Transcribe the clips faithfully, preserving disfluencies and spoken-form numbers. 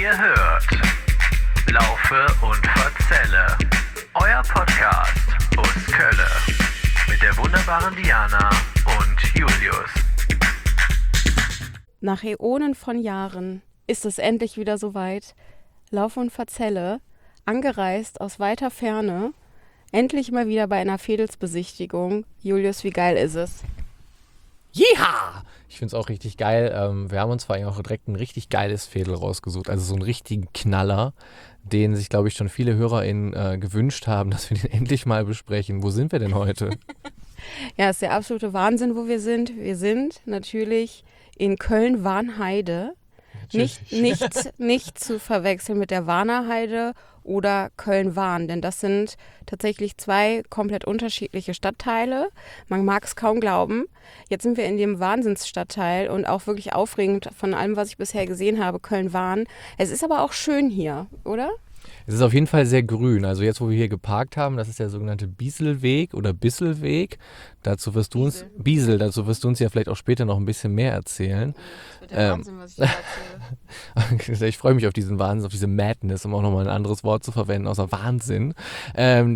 Ihr hört Laufe und Verzelle, euer Podcast aus Kölle mit der wunderbaren Diana und Julius. Nach Äonen von Jahren ist es endlich wieder soweit. Laufe und Verzelle, angereist aus weiter Ferne, endlich mal wieder bei einer Fädelsbesichtigung. Julius, wie geil ist es? Jiha! Ich finde es auch richtig geil. Ähm, wir haben uns vor allem auch direkt ein richtig geiles Fädel rausgesucht. Also so einen richtigen Knaller, den sich, glaube ich, schon viele HörerInnen äh, gewünscht haben, dass wir den endlich mal besprechen. Wo sind wir denn heute? Ja, es ist der absolute Wahnsinn, wo wir sind. Wir sind natürlich in Köln-Warnheide. Nicht, nicht, nicht zu verwechseln mit der Warnerheide oder Köln-Wahn, denn das sind tatsächlich zwei komplett unterschiedliche Stadtteile. Man mag es kaum glauben. Jetzt sind wir in dem Wahnsinnsstadtteil und auch wirklich aufregend von allem, was ich bisher gesehen habe, Köln-Wahn. Es ist aber auch schön hier, oder? Es ist auf jeden Fall sehr grün. Also jetzt, wo wir hier geparkt haben, das ist der sogenannte Bieselweg oder Bisselweg. Dazu wirst du uns, Biesel, dazu wirst du uns ja vielleicht auch später noch ein bisschen mehr erzählen. Das wird der Wahnsinn, was ich da erzähle. Ich freue mich auf diesen Wahnsinn, auf diese Madness, um auch nochmal ein anderes Wort zu verwenden, außer Wahnsinn. Ähm,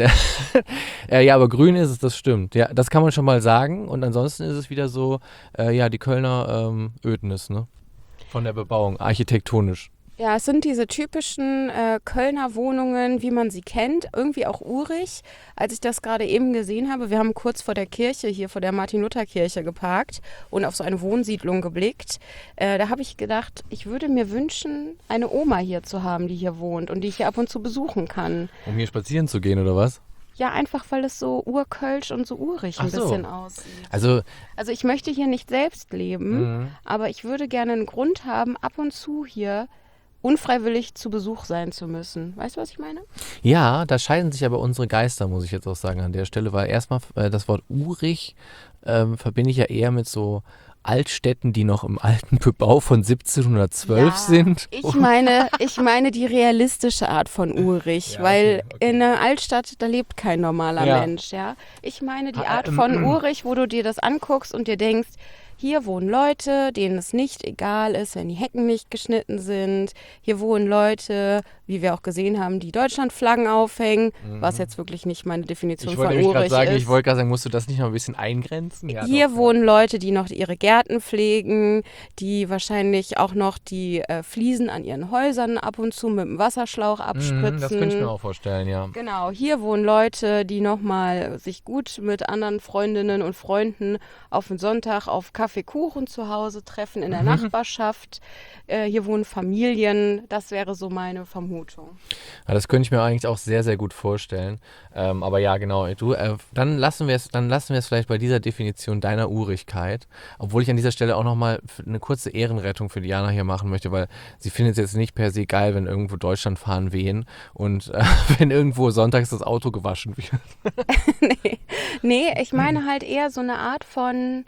äh, ja, aber grün ist es, das stimmt. Ja, das kann man schon mal sagen. Und ansonsten ist es wieder so, äh, ja, die Kölner ähm, Ödnis, ne? Von der Bebauung, architektonisch. Ja, es sind diese typischen äh, Kölner Wohnungen, wie man sie kennt, irgendwie auch urig. Als ich das gerade eben gesehen habe, wir haben kurz vor der Kirche, hier vor der Martin-Luther-Kirche geparkt und auf so eine Wohnsiedlung geblickt. Äh, da habe ich gedacht, ich würde mir wünschen, eine Oma hier zu haben, die hier wohnt und die ich hier ab und zu besuchen kann. Um hier spazieren zu gehen, oder was? Ja, einfach weil es so urkölsch und so urig ein Ach so. bisschen aussieht. Also, Also ich möchte hier nicht selbst leben, Mhm. aber ich würde gerne einen Grund haben, ab und zu hier unfreiwillig zu Besuch sein zu müssen. Weißt du, was ich meine? ja, da scheiden sich aber unsere Geister, muss ich jetzt auch sagen, an der Stelle, weil erstmal äh, das Wort urig ähm, verbinde ich ja eher mit so Altstädten, die noch im alten Bebau von siebzehnhundertzwölf Ja, sind. Ich meine, ich meine die realistische Art von urig, Ja, weil okay, okay. in einer Altstadt, da lebt kein normaler Ja. Mensch, ja. Ich meine die Ah, Art ähm, von ähm. urig, wo du dir das anguckst und dir denkst, hier wohnen Leute, denen es nicht egal ist, wenn die Hecken nicht geschnitten sind. Hier wohnen Leute, wie wir auch gesehen haben, die Deutschlandflaggen aufhängen, was jetzt wirklich nicht meine Definition Ich von wollte nämlich gerade urig sagen, ist. ich wollte gerade sagen, musst du das nicht noch ein bisschen eingrenzen? Ja, Hier doch, wohnen Leute, die noch ihre Gärten pflegen, die wahrscheinlich auch noch die äh, Fliesen an ihren Häusern ab und zu mit dem Wasserschlauch ja. abspritzen. Mhm, das könnte ich mir auch vorstellen, ja. Genau, hier wohnen Leute, die nochmal sich gut mit anderen Freundinnen und Freunden auf den Sonntag auf Kaffee, Kuchen zu Hause treffen in der Mhm. Nachbarschaft. Äh, hier wohnen Familien, das wäre so meine Vermutung. Ja, das könnte ich mir eigentlich auch sehr, sehr gut vorstellen. Ähm, aber ja, genau. Du, äh, dann lassen wir es, dann lassen wir es vielleicht bei dieser Definition deiner Urigkeit. Obwohl ich an dieser Stelle auch nochmal eine kurze Ehrenrettung für Diana hier machen möchte, weil sie findet es jetzt nicht per se geil, wenn irgendwo Deutschlandfahnen wehen und äh, wenn irgendwo sonntags das Auto gewaschen wird. nee, nee, ich meine halt eher so eine Art von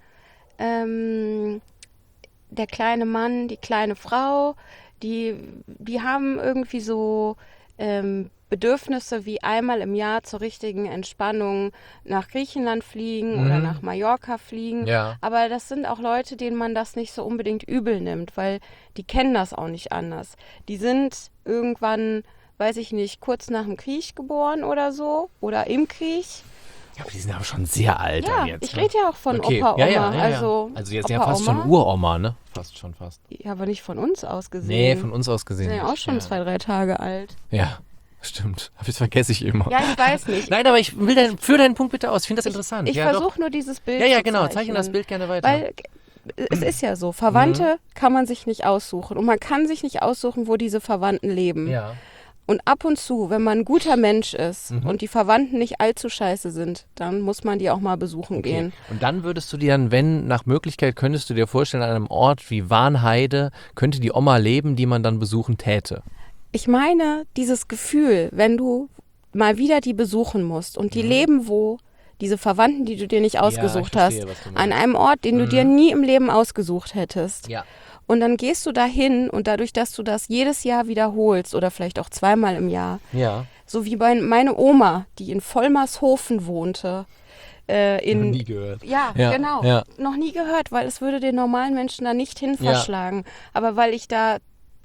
ähm, der kleine Mann, die kleine Frau, die, die haben irgendwie so ähm, Bedürfnisse wie einmal im Jahr zur richtigen Entspannung nach Griechenland fliegen Mhm. oder nach Mallorca fliegen. Ja. Aber das sind auch Leute, denen man das nicht so unbedingt übel nimmt, weil die kennen das auch nicht anders. Die sind irgendwann, weiß ich nicht, kurz nach dem Krieg geboren oder so oder im Krieg. Ja, aber die sind aber schon sehr alt Ja, dann jetzt. ich ne? rede ja auch von Okay. Opa, Oma. Ja, ja, ja, ja. Also, Also jetzt Opa, ja fast Oma. schon Uroma, ne? Fast schon fast. Ja, aber nicht von uns aus gesehen. Nee, von uns aus Die gesehen. sind ja auch nicht. schon ja. zwei, drei Tage alt. Ja, stimmt. Aber das vergesse ich immer. Ja, ich weiß nicht. Nein, aber ich will dein, führ deinen Punkt bitte aus. Ich finde das interessant. Ich ja, doch. versuche nur dieses Bild Ja, ja, zu genau. zeichnen. Zeichne das Bild gerne weiter. Weil äh, es ist ja so, Verwandte kann man sich nicht aussuchen. Und man kann sich nicht aussuchen, wo diese Verwandten leben. ja. Und ab und zu, wenn man ein guter Mensch ist Mhm. und die Verwandten nicht allzu scheiße sind, dann muss man die auch mal besuchen Okay. gehen. Und dann würdest du dir dann, wenn nach Möglichkeit, könntest du dir vorstellen, an einem Ort wie Warnheide könnte die Oma leben, die man dann besuchen täte. Ich meine, dieses Gefühl, wenn du mal wieder die besuchen musst und die leben wo, diese Verwandten, die du dir nicht ausgesucht Mhm. verstehe, hast, was du an meinst. einem Ort, den du dir nie im Leben ausgesucht hättest. Ja. Und dann gehst du dahin und dadurch, dass du das jedes Jahr wiederholst oder vielleicht auch zweimal im Jahr, Ja. so wie bei meine Oma, die in Vollmershofen wohnte, äh, in Nie gehört. Ja, Ja, genau. ja. Noch nie gehört, weil es würde den normalen Menschen da nicht hin verschlagen. Aber weil ich da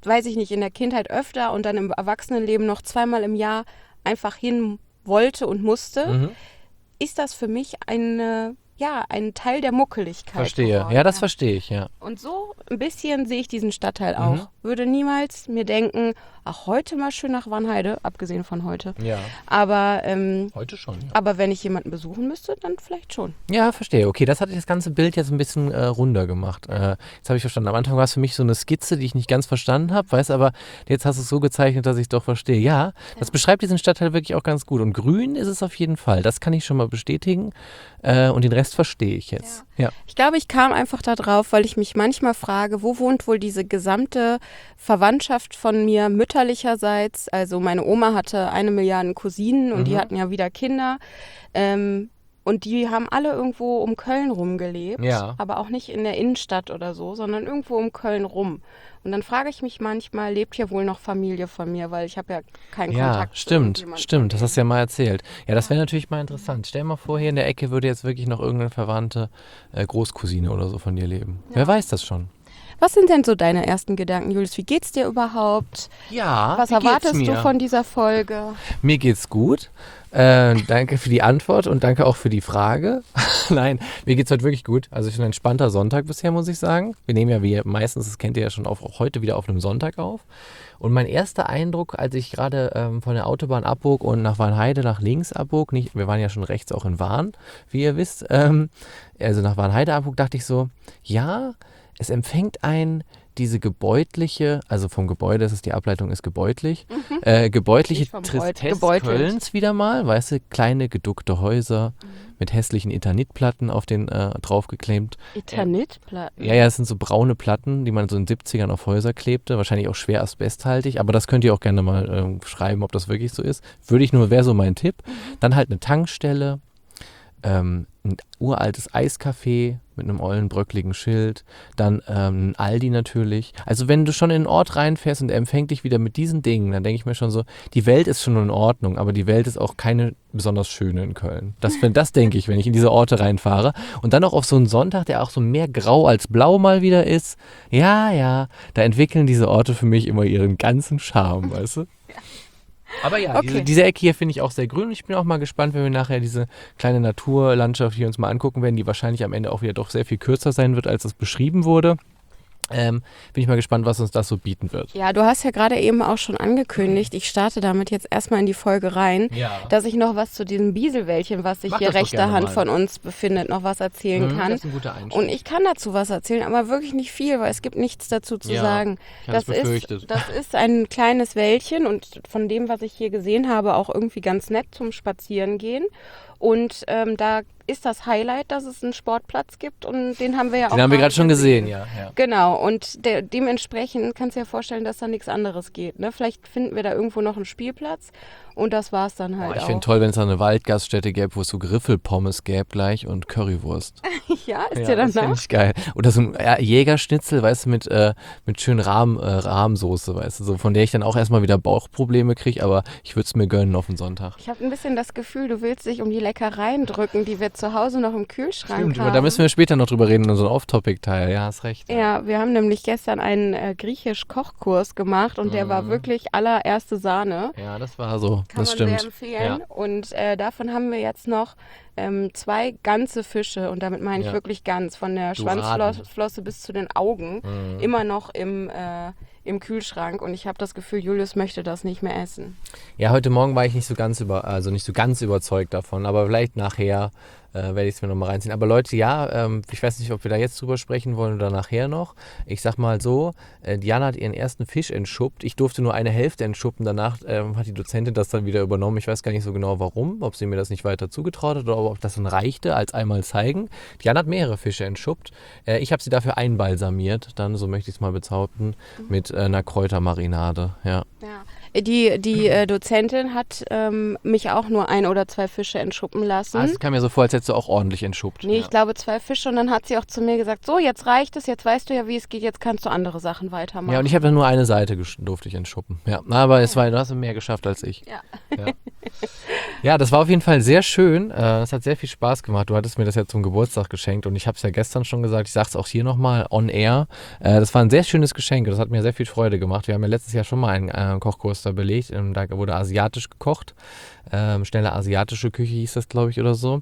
weiß ich nicht, in der Kindheit öfter und dann im Erwachsenenleben noch zweimal im Jahr einfach hin wollte und musste, Mhm. ist das für mich eine, ja, ein Teil der Muckeligkeit Verstehe. geworden. Ja, das verstehe ich, ja. Und so ein bisschen sehe ich diesen Stadtteil auch. Mhm. Würde niemals mir denken, ach, heute mal schön nach Warnheide, abgesehen von heute. Ja. Aber, ähm, Heute schon, ja. aber wenn ich jemanden besuchen müsste, dann vielleicht schon. Ja, verstehe. Okay, das hat das ganze Bild jetzt ein bisschen äh, runder gemacht. Äh, jetzt habe ich verstanden. Am Anfang war es für mich so eine Skizze, die ich nicht ganz verstanden habe, weiß aber, jetzt hast du es so gezeichnet, dass ich es doch verstehe. Ja, das beschreibt diesen Stadtteil wirklich auch ganz gut. Und grün ist es auf jeden Fall. Das kann ich schon mal bestätigen. Äh, und den Rest verstehe ich jetzt. Ja. Ich glaube, ich kam einfach da drauf, weil ich mich manchmal frage, wo wohnt wohl diese gesamte Verwandtschaft von mir mütterlicherseits? Also meine Oma hatte eine Milliarde Cousinen und Mhm. die hatten ja wieder Kinder. Ähm, und die haben alle irgendwo um Köln rumgelebt, Ja. aber auch nicht in der Innenstadt oder so, sondern irgendwo um Köln rum. Und dann frage ich mich manchmal, lebt hier wohl noch Familie von mir, weil ich habe ja keinen Ja, Kontakt zu stimmt, irgendjemandem stimmt. von Das denen. hast du ja mal erzählt. Ja, das wäre natürlich mal interessant. Stell dir mal vor, hier in der Ecke würde jetzt wirklich noch irgendeine verwandte äh, Großcousine oder so von dir leben. Wer weiß das schon? Was sind denn so deine ersten Gedanken, Julius? Wie geht's dir überhaupt? Ja, Was erwartest du von dieser Folge? Mir geht's gut. Äh, danke für die Antwort und danke auch für die Frage. Nein, mir geht's heute wirklich gut. Also ich bin ein entspannter Sonntag bisher, muss ich sagen. Wir nehmen ja wie meistens, das kennt ihr ja schon, auf, auch heute wieder auf einem Sonntag auf. Und mein erster Eindruck, als ich gerade ähm, von der Autobahn abbog und nach Warnheide nach links abbog, nicht, wir waren ja schon rechts auch in Warn, wie ihr wisst, ähm, also nach Warnheide abbog, dachte ich so, ja, es empfängt einen diese gebäudliche, also vom Gebäude, das ist die Ableitung, ist gebäudlich, äh, gebäudliche Nicht vom Beut- Tristesse gebeutelt. Kölns wieder mal, weißt du, kleine geduckte Häuser mit hässlichen Eternitplatten auf den äh, draufgeklebt. Eternitplatten. Ja, ja, es sind so braune Platten, die man so in den siebzigern auf Häuser klebte, wahrscheinlich auch schwer asbesthaltig, aber das könnt ihr auch gerne mal ähm, schreiben, ob das wirklich so ist. Würde ich nur, wäre so mein Tipp. Dann halt eine Tankstelle, ähm, ein uraltes Eiscafé mit einem ollen, bröckligen Schild, dann ähm, ein Aldi natürlich. Also wenn du schon in einen Ort reinfährst und er empfängt dich wieder mit diesen Dingen, dann denke ich mir schon so, die Welt ist schon in Ordnung, aber die Welt ist auch keine besonders schöne in Köln. Das, das denke ich, wenn ich in diese Orte reinfahre. Und dann auch auf so einen Sonntag, der auch so mehr grau als blau mal wieder ist. Ja, ja, da entwickeln diese Orte für mich immer ihren ganzen Charme, weißt du? Aber ja, Okay. diese, diese Ecke hier finde ich auch sehr grün. Ich bin auch mal gespannt, wenn wir nachher diese kleine Naturlandschaft hier uns mal angucken werden, die wahrscheinlich am Ende auch wieder doch sehr viel kürzer sein wird, als das beschrieben wurde. Ähm, bin ich mal gespannt, was uns das so bieten wird. Ja, du hast ja gerade eben auch schon angekündigt, ich starte damit jetzt erstmal in die Folge rein, Ja. dass ich noch was zu diesem Bieselwäldchen, was sich Mach hier das doch rechter gerne Hand mal. von uns befindet, noch was erzählen Mhm, kann. das ist ein guter Einstieg. Und ich kann dazu was erzählen, aber wirklich nicht viel, weil es gibt nichts dazu zu Ja, sagen. ich hatte es Das ist, befürchtet. das ist ein kleines Wäldchen und von dem, was ich hier gesehen habe, auch irgendwie ganz nett zum Spazierengehen. Und ähm, da ist das Highlight, dass es einen Sportplatz gibt und den haben wir ja auch Den haben wir gerade schon gesehen, ja. ja. Genau, und de dementsprechend kannst du dir ja vorstellen, dass da nichts anderes geht. Ne? Vielleicht finden wir da irgendwo noch einen Spielplatz und das war's dann halt Boah, ich auch. finde toll, wenn es da eine Waldgaststätte gäbe, wo es so Griffelpommes gäbe gleich und Currywurst. Ja, ist Ja, dir das finde danach? ich geil. Oder so ein ja, Jägerschnitzel, weißt du, mit, äh, mit schön Rahm, äh, Rahmsoße, weißt du, so, von der ich dann auch erstmal wieder Bauchprobleme kriege, aber ich würde es mir gönnen auf den Sonntag. Ich habe ein bisschen das Gefühl, du willst dich um die Leckereien drücken, die wir zu Hause noch im Kühlschrank Stimmt, haben. aber da müssen wir später noch drüber reden in unserem Off-Topic-Teil. Ja, hast recht. Ja, wir haben nämlich gestern einen äh, griechisch-Kochkurs gemacht und der war wirklich allererste Sahne. Ja, das war so. Kann das man stimmt. sehr empfehlen. Ja. Und äh, davon haben wir jetzt noch ähm, zwei ganze Fische und damit meine ich Ja. wirklich ganz, von der Doraden. Schwanzflosse bis zu den Augen, Mhm. immer noch im, äh, im Kühlschrank und ich habe das Gefühl, Julius möchte das nicht mehr essen. Ja, heute Morgen war ich nicht so ganz über, also nicht so ganz überzeugt davon, aber vielleicht nachher äh, werde ich es mir nochmal reinziehen. Aber Leute, ja, ähm, ich weiß nicht, ob wir da jetzt drüber sprechen wollen oder nachher noch. Ich sag mal so, äh, Diana hat ihren ersten Fisch entschuppt. Ich durfte nur eine Hälfte entschuppen. Danach ähm, hat die Dozentin das dann wieder übernommen. Ich weiß gar nicht so genau warum, ob sie mir das nicht weiter zugetraut hat oder ob das dann reichte als einmal zeigen. Diana hat mehrere Fische entschuppt. Äh, ich habe sie dafür einbalsamiert, dann, so möchte ich es mal bezaubern, mit äh, einer Kräutermarinade. Ja. Ja, Ja. Die, die äh, Dozentin hat ähm, mich auch nur ein oder zwei Fische entschuppen lassen. Ah, es kam mir so vor, als hättest du auch ordentlich entschuppt. Nee, ja. ich glaube zwei Fische und dann hat sie auch zu mir gesagt, so jetzt reicht es, jetzt weißt du ja, wie es geht, jetzt kannst du andere Sachen weitermachen. Ja, und ich habe dann nur eine Seite gesch- durfte ich entschuppen. Ja, aber es war, du hast mehr geschafft als ich. Ja. Ja. Ja, das war auf jeden Fall sehr schön. Äh, Es hat sehr viel Spaß gemacht. Du hattest mir das ja zum Geburtstag geschenkt und ich habe es ja gestern schon gesagt. Ich sage es auch hier nochmal on air. Äh, Das war ein sehr schönes Geschenk und das hat mir sehr viel Freude gemacht. Wir haben ja letztes Jahr schon mal einen äh, Kochkurs da belegt. Ähm, Da wurde asiatisch gekocht. Ähm, schnelle asiatische Küche hieß das, glaube ich, oder so.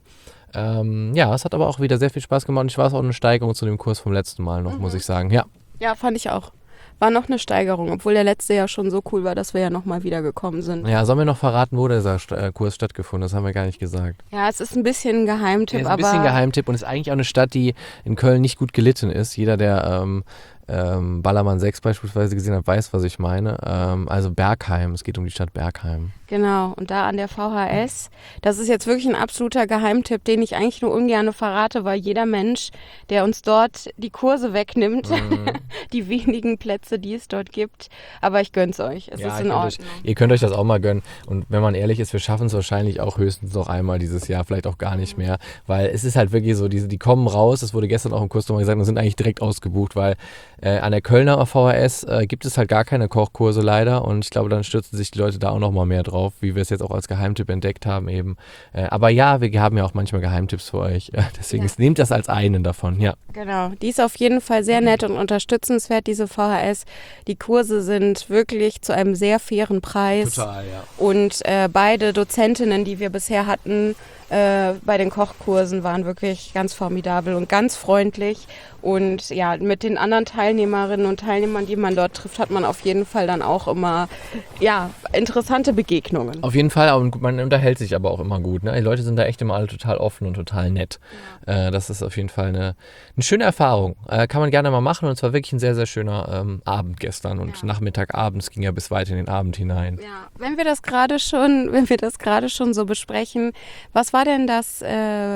Ähm, ja, es hat aber auch wieder sehr viel Spaß gemacht und ich war es auch eine Steigerung zu dem Kurs vom letzten Mal noch, mhm. muss ich sagen. Ja. Ja, fand ich auch. War noch eine Steigerung, obwohl der letzte ja schon so cool war, dass wir ja nochmal wieder gekommen sind. Ja, sollen wir noch verraten, wo dieser St- äh, Kurs stattgefunden hat? Das haben wir gar nicht gesagt. Ja, es ist ein bisschen ein Geheimtipp, Ja, ist ein aber... bisschen Geheimtipp und ist eigentlich auch eine Stadt, die in Köln nicht gut gelitten ist. Jeder, der ähm, ähm, Ballermann sechs beispielsweise gesehen hat, weiß, was ich meine. Ähm, also Bergheim, es geht um die Stadt Bergheim. Genau, und da an der V H S, das ist jetzt wirklich ein absoluter Geheimtipp, den ich eigentlich nur ungern verrate, weil jeder Mensch, der uns dort die Kurse wegnimmt, Mhm. die wenigen Plätze, die es dort gibt, aber ich gönn's euch, es Ja, ist ihr in könnt Ordnung. Euch, ihr könnt euch das auch mal gönnen. Und wenn man ehrlich ist, wir schaffen es wahrscheinlich auch höchstens noch einmal dieses Jahr, vielleicht auch gar nicht mehr. Weil es ist halt wirklich so, diese, die kommen raus, das wurde gestern auch im Kurs nochmal gesagt, und sind eigentlich direkt ausgebucht, weil äh, an der Kölner V H S äh, gibt es halt gar keine Kochkurse leider. Und ich glaube, dann stürzen sich die Leute da auch nochmal mehr drauf, wie wir es jetzt auch als Geheimtipp entdeckt haben eben. Äh, aber ja, wir haben ja auch manchmal Geheimtipps für euch. Äh, deswegen Ja. ist, nehmt das als einen davon, ja. Genau, die ist auf jeden Fall sehr nett und unterstützenswert, diese V H S. Die Kurse sind wirklich zu einem sehr fairen Preis. Total, ja. Und äh, beide Dozentinnen, die wir bisher hatten, äh, bei den Kochkursen waren wirklich ganz formidabel und ganz freundlich. Und ja, mit den anderen Teilnehmerinnen und Teilnehmern, die man dort trifft, hat man auf jeden Fall dann auch immer ja, interessante Begegnungen. Auf jeden Fall, und man unterhält sich aber auch immer gut. Ne? Die Leute sind da echt immer alle total offen und total nett. Ja. Äh, das ist auf jeden Fall eine, eine schöne Erfahrung. Äh, kann man gerne mal machen und es war wirklich ein sehr, sehr schöner ähm, Abend gestern und ja. Nachmittag, abends ging ja bis weit in den Abend hinein. Ja. Wenn wir das gerade schon, wenn wir das gerade schon so besprechen, was war denn das, äh,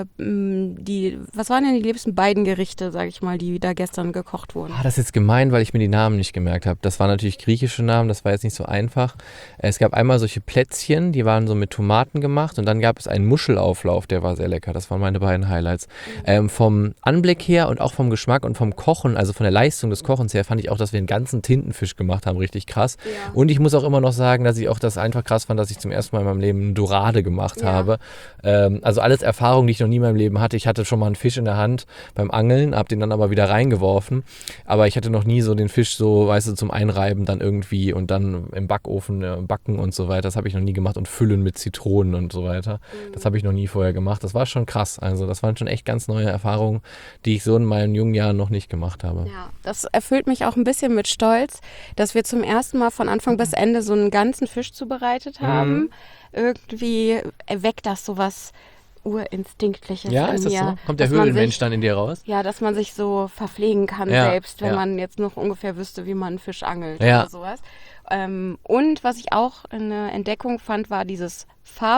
die, was waren denn die liebsten beiden Gerichte, sag ich mal, die da gestern gekocht wurden? Ah, das ist jetzt gemein, weil ich mir die Namen nicht gemerkt habe. Das waren natürlich griechische Namen, das war jetzt nicht so einfach. Es gab einmal solche Plätzchen, die waren so mit Tomaten gemacht und dann gab es einen Muschelauflauf, der war sehr lecker. Das waren meine beiden Highlights. Mhm. Ähm, vom Anblick her und auch vom Geschmack und vom Kochen, also von der Leistung des Kochens her, fand ich auch, dass wir einen ganzen Tintenfisch gemacht haben, richtig krass. Ja. Und ich muss auch immer noch sagen, dass ich auch das einfach krass fand, dass ich zum ersten Mal in meinem Leben eine Dorade gemacht ja. habe. Ähm, also alles Erfahrungen, die ich noch nie in meinem Leben hatte. Ich hatte schon mal einen Fisch in der Hand beim Angeln, habe den dann aber wieder reingeworfen. Aber ich hatte noch nie so den Fisch so, weißt du, zum Einreiben dann irgendwie und dann im Backofen äh, backen und so weiter. Das habe ich noch nie gemacht und füllen mit Zitronen und so weiter. Mhm. Das habe ich noch nie vorher gemacht. Das war schon krass. Also das waren schon echt ganz neue Erfahrungen, die ich so in meinen jungen Jahren noch nicht gemacht habe. Ja, das erfüllt mich auch ein bisschen mit Stolz, dass wir zum ersten Mal von Anfang bis Ende so einen ganzen Fisch zubereitet haben. Mhm. Irgendwie weckt das sowas Urinstinktliches ja, in ist das mir. So? Kommt der Höhlenmensch dann in dir raus? Ja, dass man sich so verpflegen kann ja, selbst, wenn ja. man jetzt noch ungefähr wüsste, wie man einen Fisch angelt ja. oder sowas. Ähm, und was ich auch eine Entdeckung fand, war dieses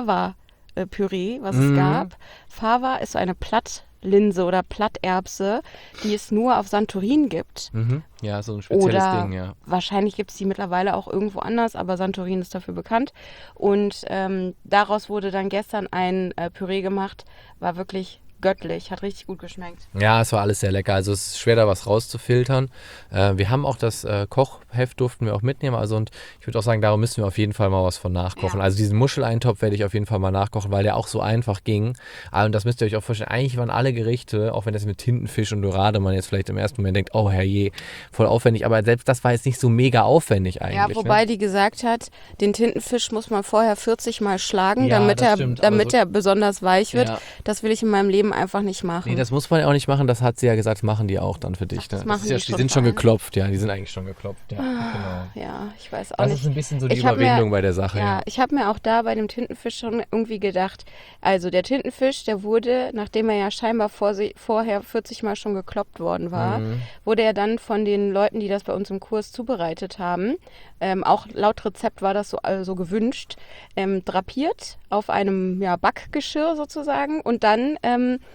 Fava-Püree, was mhm. es gab. Fava ist so eine Plattlinse oder Platterbse, die es nur auf Santorin gibt. Mhm. Ja, so ein spezielles oder Ding, ja. Wahrscheinlich gibt es die mittlerweile auch irgendwo anders, aber Santorin ist dafür bekannt. Und ähm, daraus wurde dann gestern ein äh, Püree gemacht, war wirklich göttlich, hat richtig gut geschmeckt. Ja, es war alles sehr lecker. Also es ist schwer, da was rauszufiltern. Äh, wir haben auch das äh, Kochheft, durften wir auch mitnehmen. Also und ich würde auch sagen, darum müssen wir auf jeden Fall mal was von nachkochen. Ja. Also diesen Muscheleintopf werde ich auf jeden Fall mal nachkochen, weil der auch so einfach ging. Und das müsst ihr euch auch vorstellen. Eigentlich waren alle Gerichte, auch wenn das mit Tintenfisch und Dorade man jetzt vielleicht im ersten Moment denkt, oh herrje, voll aufwendig. Aber selbst das war jetzt nicht so mega aufwendig eigentlich. Ja, wobei ne? die gesagt hat, den Tintenfisch muss man vorher vierzig Mal schlagen, ja, damit, er, stimmt, damit so, er besonders weich wird. Ja. Das will ich in meinem Leben einfach nicht machen. Nee, das muss man ja auch nicht machen, das hat sie ja gesagt, das machen die auch dann für dich. Ach, das ne? machen das ist ja, die die schon sind schon rein. geklopft, ja, die sind eigentlich schon geklopft. Ja, ah, genau. ja ich weiß auch das nicht. Das ist ein bisschen so die ich Überwindung mir, bei der Sache. Ja, ja. ich habe mir auch da bei dem Tintenfisch schon irgendwie gedacht, also der Tintenfisch, der wurde, nachdem er ja scheinbar vor, vorher vierzig Mal schon gekloppt worden war, mhm. wurde er dann von den Leuten, die das bei uns im Kurs zubereitet haben, ähm, auch laut Rezept war das so also gewünscht, ähm, drapiert auf einem ja, Backgeschirr sozusagen und dann ähm,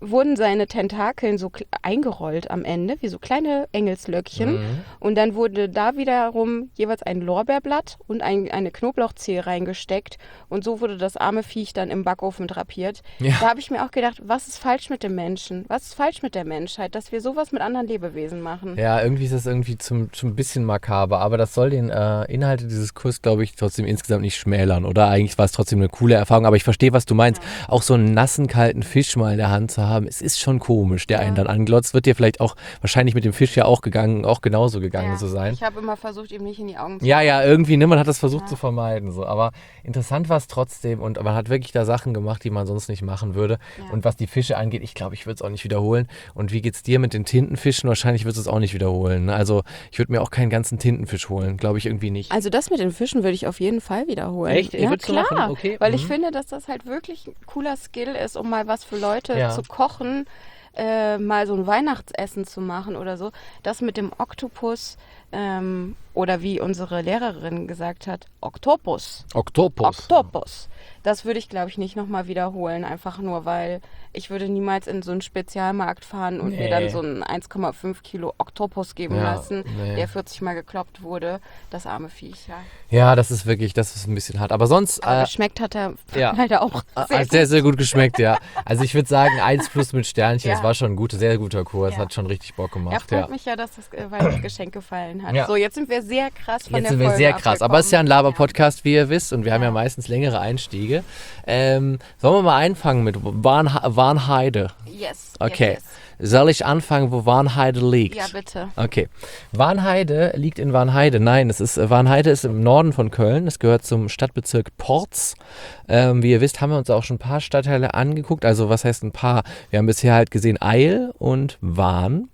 wurden seine Tentakeln so kl- eingerollt am Ende, wie so kleine Engelslöckchen. Mhm. Und dann wurde da wiederum jeweils ein Lorbeerblatt und ein, eine Knoblauchzehe reingesteckt. Und so wurde das arme Viech dann im Backofen drapiert. Ja. Da habe ich mir auch gedacht, was ist falsch mit dem Menschen? Was ist falsch mit der Menschheit, dass wir sowas mit anderen Lebewesen machen? Ja, irgendwie ist das irgendwie zum, zum ein bisschen makaber, aber das soll den äh, Inhalte dieses Kurs, glaube ich, trotzdem insgesamt nicht schmälern, oder? Eigentlich war es trotzdem eine coole Erfahrung, aber ich verstehe, was du meinst. Ja. Auch so einen nassen, kalten Fisch mal in der Hand zu haben, es ist schon komisch, der ja. einen dann anglotzt. Wird dir vielleicht auch wahrscheinlich mit dem Fisch ja auch gegangen, auch genauso gegangen ja. zu sein. Ich habe immer versucht, ihm nicht in die Augen zu Ja, ja, irgendwie, ne, man hat das versucht ja. zu vermeiden, so. Aber interessant war es trotzdem und man hat wirklich da Sachen gemacht, die man sonst nicht machen würde. Ja. Und was die Fische angeht, ich glaube, ich würde es auch nicht wiederholen. Und wie geht's dir mit den Tintenfischen? Wahrscheinlich würdest du es auch nicht wiederholen. Ne? Also ich würde mir auch keinen ganzen Tintenfisch holen, glaube ich irgendwie nicht. Also das mit den Fischen würde ich auf jeden Fall wiederholen. Echt? Ja, Würdest du klar, machen? Okay. weil mhm. ich finde, dass das halt wirklich ein cooler Skill ist, um mal was für Leute Ja. zu kochen, äh, mal so ein Weihnachtsessen zu machen oder so. Das mit dem Oktopus ähm, oder wie unsere Lehrerin gesagt hat, Oktopus. Oktopus. Oktopus. Das würde ich, glaube ich, nicht nochmal wiederholen, einfach nur, weil ich würde niemals in so einen Spezialmarkt fahren und Nee. mir dann so einen eins Komma fünf Kilo Oktopus geben Ja, lassen, nee. der vierzig Mal gekloppt wurde. Das arme Viech, ja. Ja, das ist wirklich, das ist ein bisschen hart. Aber sonst... Aber äh, geschmeckt hat er ja. leider auch sehr Hat gut. sehr, sehr gut geschmeckt, ja. Also ich würde sagen, eins plus mit Sternchen, Ja. das war schon ein guter, sehr guter Kurs, Ja. hat schon richtig Bock Ja, gemacht. freut Ja. mich ja, dass das äh, Weihnachtsgeschenk gefallen hat. Ja. So, jetzt sind wir sehr krass von Jetzt der sind wir Folge sehr krass, aber es ist ja ein abgekommen. Laber-Podcast, wie ihr wisst, und wir haben ja Ja. meistens längere Einstiege. Ähm, sollen wir mal einfangen mit Warnhe Warnheide? Yes, Okay. yes, yes. Soll ich anfangen, wo Warnheide liegt? Ja, bitte. Okay. Warnheide liegt in Warnheide. Nein, es ist, Warnheide ist im Norden von Köln. Es gehört zum Stadtbezirk Porz. Ähm, wie ihr wisst, haben wir uns auch schon ein paar Stadtteile angeguckt. Also was heißt ein paar? Wir haben bisher halt gesehen Eil und Wahn.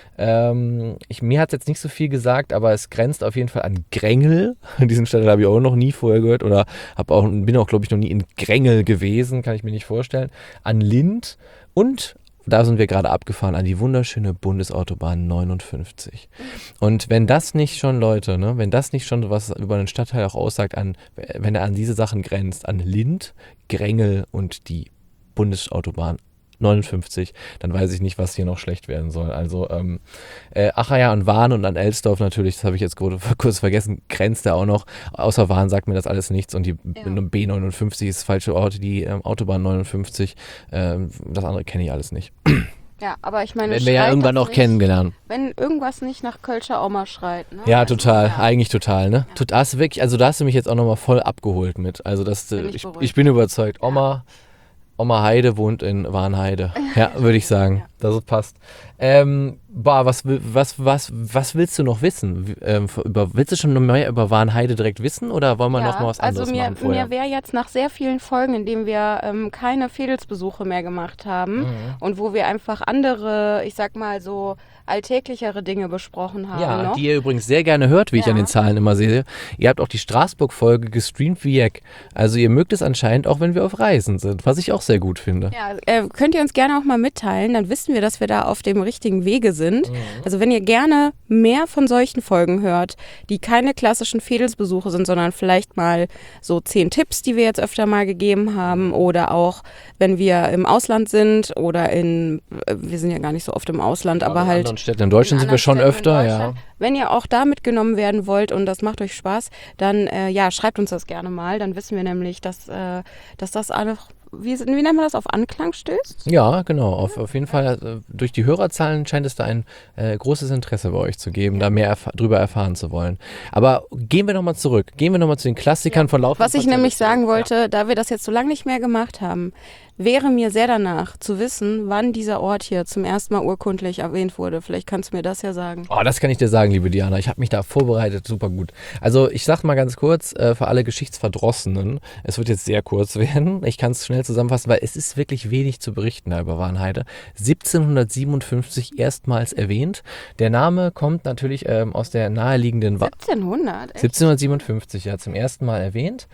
Ähm, ich, mir hat es jetzt nicht so viel gesagt, aber es grenzt auf jeden Fall an Grengel. Diesen Stadtteil habe ich auch noch nie vorher gehört oder hab auch, bin auch, glaube ich, noch nie in Grengel gewesen, kann ich mir nicht vorstellen. An Lind und da sind wir gerade abgefahren an die wunderschöne Bundesautobahn neunundfünfzig. Und wenn das nicht schon, Leute, ne, wenn das nicht schon was über einen Stadtteil auch aussagt, an, wenn er an diese Sachen grenzt, an Lind, Grengel und die Bundesautobahn neunundfünfzig, dann weiß ich nicht, was hier noch schlecht werden soll. Also ähm, äh, Achaja und Wahn und an Elsdorf natürlich, das habe ich jetzt kurz vergessen, grenzt er auch noch. Außer Wahn sagt mir das alles nichts und die Ja. B neunundfünfzig ist das falsche Ort, die ähm, Autobahn neunundfünfzig, ähm, das andere kenne ich alles nicht. Ja, aber ich meine, Werden wir ja schreit irgendwann das noch nicht, kennengelernt. wenn irgendwas nicht nach Kölscher Oma schreit. Ne? Ja, Also, total. ja. Eigentlich total, ne? Ja. Da hast du wirklich, also da hast du mich jetzt auch nochmal voll abgeholt mit. Also das, Bin äh, ich ich, beruhigt. ich bin überzeugt. Oma, Oma Heide wohnt in Warnheide. Ja, würde ich sagen. Das passt. Ähm, boah, was, will- was, was, was willst du noch wissen? Wie- Ähm, über, willst du schon noch mehr über Warnheide direkt wissen oder wollen wir noch mal was anderes also mir, machen vorher? mir wäre jetzt nach sehr vielen Folgen, in denen wir ähm, keine Fädelsbesuche mehr gemacht haben Mhm. und wo wir einfach andere, ich sag mal so alltäglichere Dinge besprochen haben. Ja, noch. die ihr übrigens sehr gerne hört, wie ich Ja. an den Zahlen immer sehe. Ihr habt auch die Straßburg-Folge gestreamt wie Jack. Also ihr mögt es anscheinend auch, wenn wir auf Reisen sind, was ich auch sehr gut finde. Ja, äh, könnt ihr uns gerne auch mal mitteilen, dann wissen wir, dass wir da auf dem richtigen Wege sind. Mhm. Also wenn ihr gerne mehr von solchen Folgen hört, die keine klassischen Fädelsbesuche sind, sondern vielleicht mal so zehn Tipps, die wir jetzt öfter mal gegeben haben oder auch, wenn wir im Ausland sind oder in, äh, wir sind ja gar nicht so oft im Ausland, aber in halt anderen Städten in Deutschland in sind wir schon anderen Städten in öfter, ja. Deutschland. Wenn ihr auch da mitgenommen werden wollt und das macht euch Spaß, dann äh, ja, schreibt uns das gerne mal. Dann wissen wir nämlich, dass, äh, dass das alle, wie, wie nennt man das, auf Anklang stößt. Ja, genau. Auf, auf jeden Fall, äh, durch die Hörerzahlen scheint es da ein äh, großes Interesse bei euch zu geben, da mehr erf drüber erfahren zu wollen. Aber gehen wir nochmal zurück. Gehen wir nochmal zu den Klassikern von Lauf. Was ich nämlich sagen Ja. wollte, da wir das jetzt so lange nicht mehr gemacht haben, wäre mir sehr danach zu wissen, wann dieser Ort hier zum ersten Mal urkundlich erwähnt wurde. Vielleicht kannst du mir das ja sagen. Oh, das kann ich dir sagen, liebe Diana. Ich habe mich da vorbereitet, super gut. Also ich sag mal ganz kurz, äh, für alle Geschichtsverdrossenen, es wird jetzt sehr kurz werden. Ich kann es schnell zusammenfassen, weil es ist wirklich wenig zu berichten da über Warnheide. siebzehnhundertsiebenundfünfzig erstmals erwähnt. Der Name kommt natürlich ähm, aus der naheliegenden... Wa siebzehnhundert? Echt? siebzehnhundertsiebenundfünfzig, ja, zum ersten Mal erwähnt.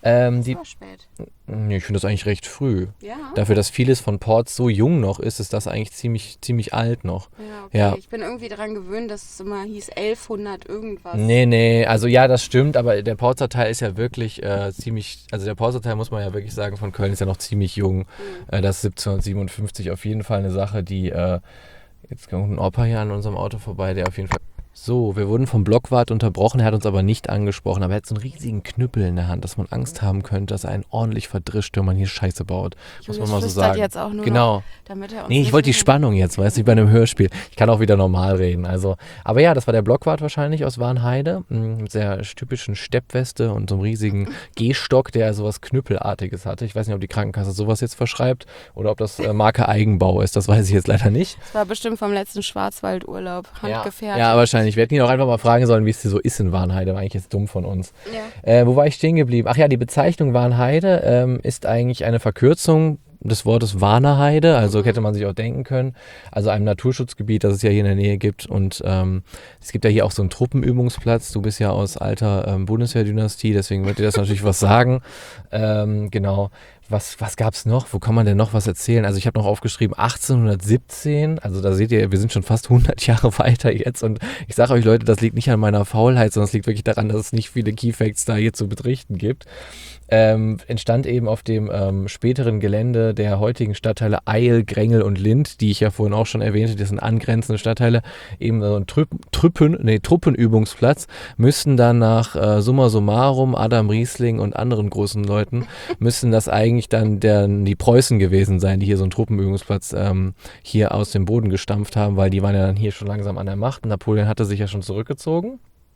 Ähm, die, Das war spät. nee, ich finde das eigentlich recht früh. Ja? Dafür, dass vieles von Ports so jung noch ist, ist das eigentlich ziemlich, ziemlich alt noch. Ja, okay. Ja. Ich bin irgendwie daran gewöhnt, dass es immer hieß elfhundert irgendwas. Nee, nee, also ja, das stimmt, aber der Porzer Teil ist ja wirklich äh, ziemlich, also der Porzer Teil, muss man ja wirklich sagen, von Köln ist ja noch ziemlich jung. Mhm. Äh, das ist siebzehnhundertsiebenundfünfzig auf jeden Fall eine Sache, die, äh, jetzt kommt ein Opa hier an unserem Auto vorbei, der auf jeden Fall... So, wir wurden vom Blockwart unterbrochen, er hat uns aber nicht angesprochen, aber er hat so einen riesigen Knüppel in der Hand, dass man Angst haben könnte, dass er einen ordentlich verdrischt, wenn man hier Scheiße baut. Muss man mal so sagen. Jetzt auch nur genau. noch, damit er uns Nee, ich nicht wollte die mehr- Spannung jetzt, weißt du, wie bei einem Hörspiel. Ich kann auch wieder normal reden. Also, aber ja, das war der Blockwart wahrscheinlich aus Warnheide, mh, mit sehr typischen Steppweste und so einem riesigen Gehstock, der sowas Knüppelartiges hatte. Ich weiß nicht, ob die Krankenkasse sowas jetzt verschreibt oder ob das äh, Marke Eigenbau ist. Das weiß ich jetzt leider nicht. Das war bestimmt vom letzten Schwarzwaldurlaub, handgefertigt. Ja, wahrscheinlich. Wir hätten ihn auch einfach mal fragen sollen, wie es dir so ist in Warnheide. War eigentlich jetzt dumm von uns. Ja. Äh, wo war ich stehen geblieben? Ach ja, die Bezeichnung Warnheide ähm, ist eigentlich eine Verkürzung des Wortes Warnerheide, also Mhm. hätte man sich auch denken können, also einem Naturschutzgebiet, das es ja hier in der Nähe gibt. Und ähm, es gibt ja hier auch so einen Truppenübungsplatz. Du bist ja aus alter ähm, Bundeswehrdynastie, deswegen wird dir das natürlich was sagen. Ähm, genau. Was, was gab es noch? Wo kann man denn noch was erzählen? Also ich habe noch aufgeschrieben achtzehnhundertsiebzehn, also da seht ihr, wir sind schon fast hundert Jahre weiter jetzt und ich sage euch Leute, das liegt nicht an meiner Faulheit, sondern es liegt wirklich daran, dass es nicht viele Keyfacts da hier zu berichten gibt. Ähm, entstand eben auf dem ähm, späteren Gelände der heutigen Stadtteile Eil, Grengel und Lind, die ich ja vorhin auch schon erwähnte, das sind angrenzende Stadtteile, eben so ein Trüpp, Trüppen, nee, Truppenübungsplatz, müssten dann nach äh, summa summarum, Adam Riesling und anderen großen Leuten, müssten das eigentlich dann der, die Preußen gewesen sein, die hier so einen Truppenübungsplatz ähm, hier aus dem Boden gestampft haben, weil die waren ja dann hier schon langsam an der Macht. Napoleon hatte sich ja schon zurückgezogen.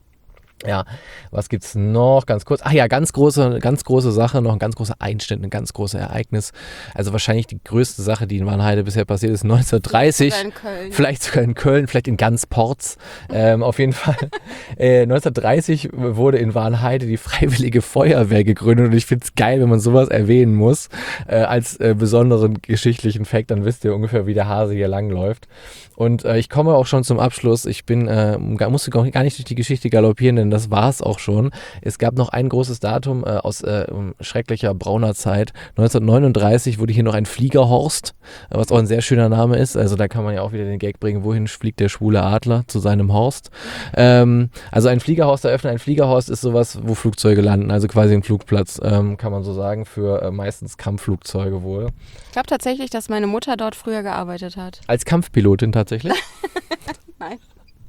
Ja, was gibt's noch? Ganz kurz. Ach ja, ganz große, ganz große Sache, noch ein ganz großer Einschnitt, ein ganz großes Ereignis. Also wahrscheinlich die größte Sache, die in Warnheide bisher passiert ist, neunzehnhundertdreißig. Sogar in Köln. Vielleicht sogar in Köln, vielleicht in ganz Porz. Ähm, auf jeden Fall. Äh, neunzehnhundertdreißig wurde in Warnheide die Freiwillige Feuerwehr gegründet und ich finde es geil, wenn man sowas erwähnen muss, äh, als äh, besonderen geschichtlichen Fact, dann wisst ihr ungefähr, wie der Hase hier langläuft. Und äh, ich komme auch schon zum Abschluss. Ich bin, äh, musste gar nicht durch die Geschichte galoppieren, denn das war es auch schon. Es gab noch ein großes Datum äh, aus äh, schrecklicher brauner Zeit. neunzehnhundertneununddreißig wurde hier noch ein Fliegerhorst, äh, was auch ein sehr schöner Name ist. Also da kann man ja auch wieder den Gag bringen, wohin fliegt der schwule Adler zu seinem Horst. Ähm, also ein Fliegerhorst eröffnen. Ein Fliegerhorst ist sowas, wo Flugzeuge landen, also quasi ein Flugplatz, ähm, kann man so sagen, für äh, meistens Kampfflugzeuge wohl. Ich glaube tatsächlich, dass meine Mutter dort früher gearbeitet hat. Als Kampfpilotin tatsächlich? Nein.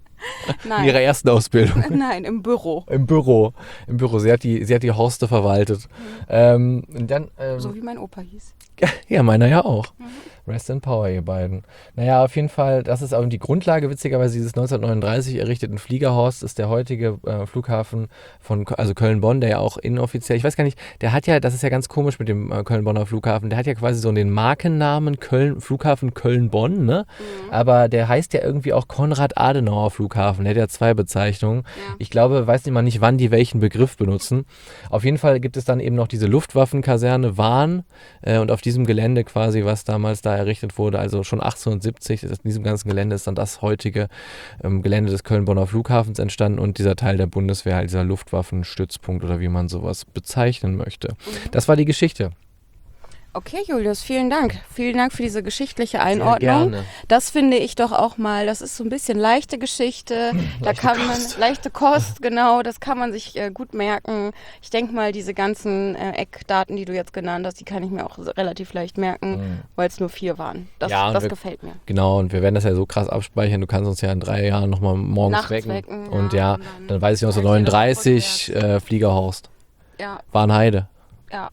In Nein. ihrer ersten Ausbildung. Nein, im Büro. Im Büro. Im Büro. Sie hat die, sie hat die Horste verwaltet. Mhm. Ähm, und dann, ähm, So wie mein Opa hieß. ja, meiner ja auch. Mhm. Rest in Power, ihr beiden. Naja, auf jeden Fall, das ist auch die Grundlage, witzigerweise, dieses neunzehnhundertneununddreißig errichteten Fliegerhorst ist der heutige äh, Flughafen von, also Köln-Bonn, der ja auch inoffiziell, ich weiß gar nicht, der hat ja, das ist ja ganz komisch mit dem äh, Köln-Bonner Flughafen, der hat ja quasi so den Markennamen Köln, Flughafen Köln-Bonn, ne? Mhm. Aber der heißt ja irgendwie auch Konrad-Adenauer-Flughafen, der hat ja zwei Bezeichnungen. Ja. Ich glaube, weiß nicht mal nicht, wann die welchen Begriff benutzen. Auf jeden Fall gibt es dann eben noch diese Luftwaffenkaserne Wahn äh, und auf diesem Gelände quasi, was damals da errichtet wurde, also schon achtzehnhundertsiebzig, in diesem ganzen Gelände ist dann das heutige ähm, Gelände des Köln-Bonner Flughafens entstanden und dieser Teil der Bundeswehr, halt dieser Luftwaffenstützpunkt oder wie man sowas bezeichnen möchte. Das war die Geschichte. Okay, Julius, vielen Dank. Vielen Dank für diese geschichtliche Sehr Einordnung. gerne. Das finde ich doch auch mal, das ist so ein bisschen leichte Geschichte. Da Leichte kann man, Kost. leichte Kost, genau, das kann man sich äh, gut merken. Ich denke mal, diese ganzen äh, Eckdaten, die du jetzt genannt hast, die kann ich mir auch so relativ leicht merken, Mhm. weil es nur vier waren. Das, Ja, und das wir- gefällt mir. Genau, und wir werden das ja so krass abspeichern. Du kannst uns ja in drei Jahren nochmal morgens Nachts wecken. wecken, Und ja, ja, und dann dann weiß ich weiß ich, neunzehnhundertneununddreißig, dass äh, Fliegerhorst, Ja, Warnheide. ja.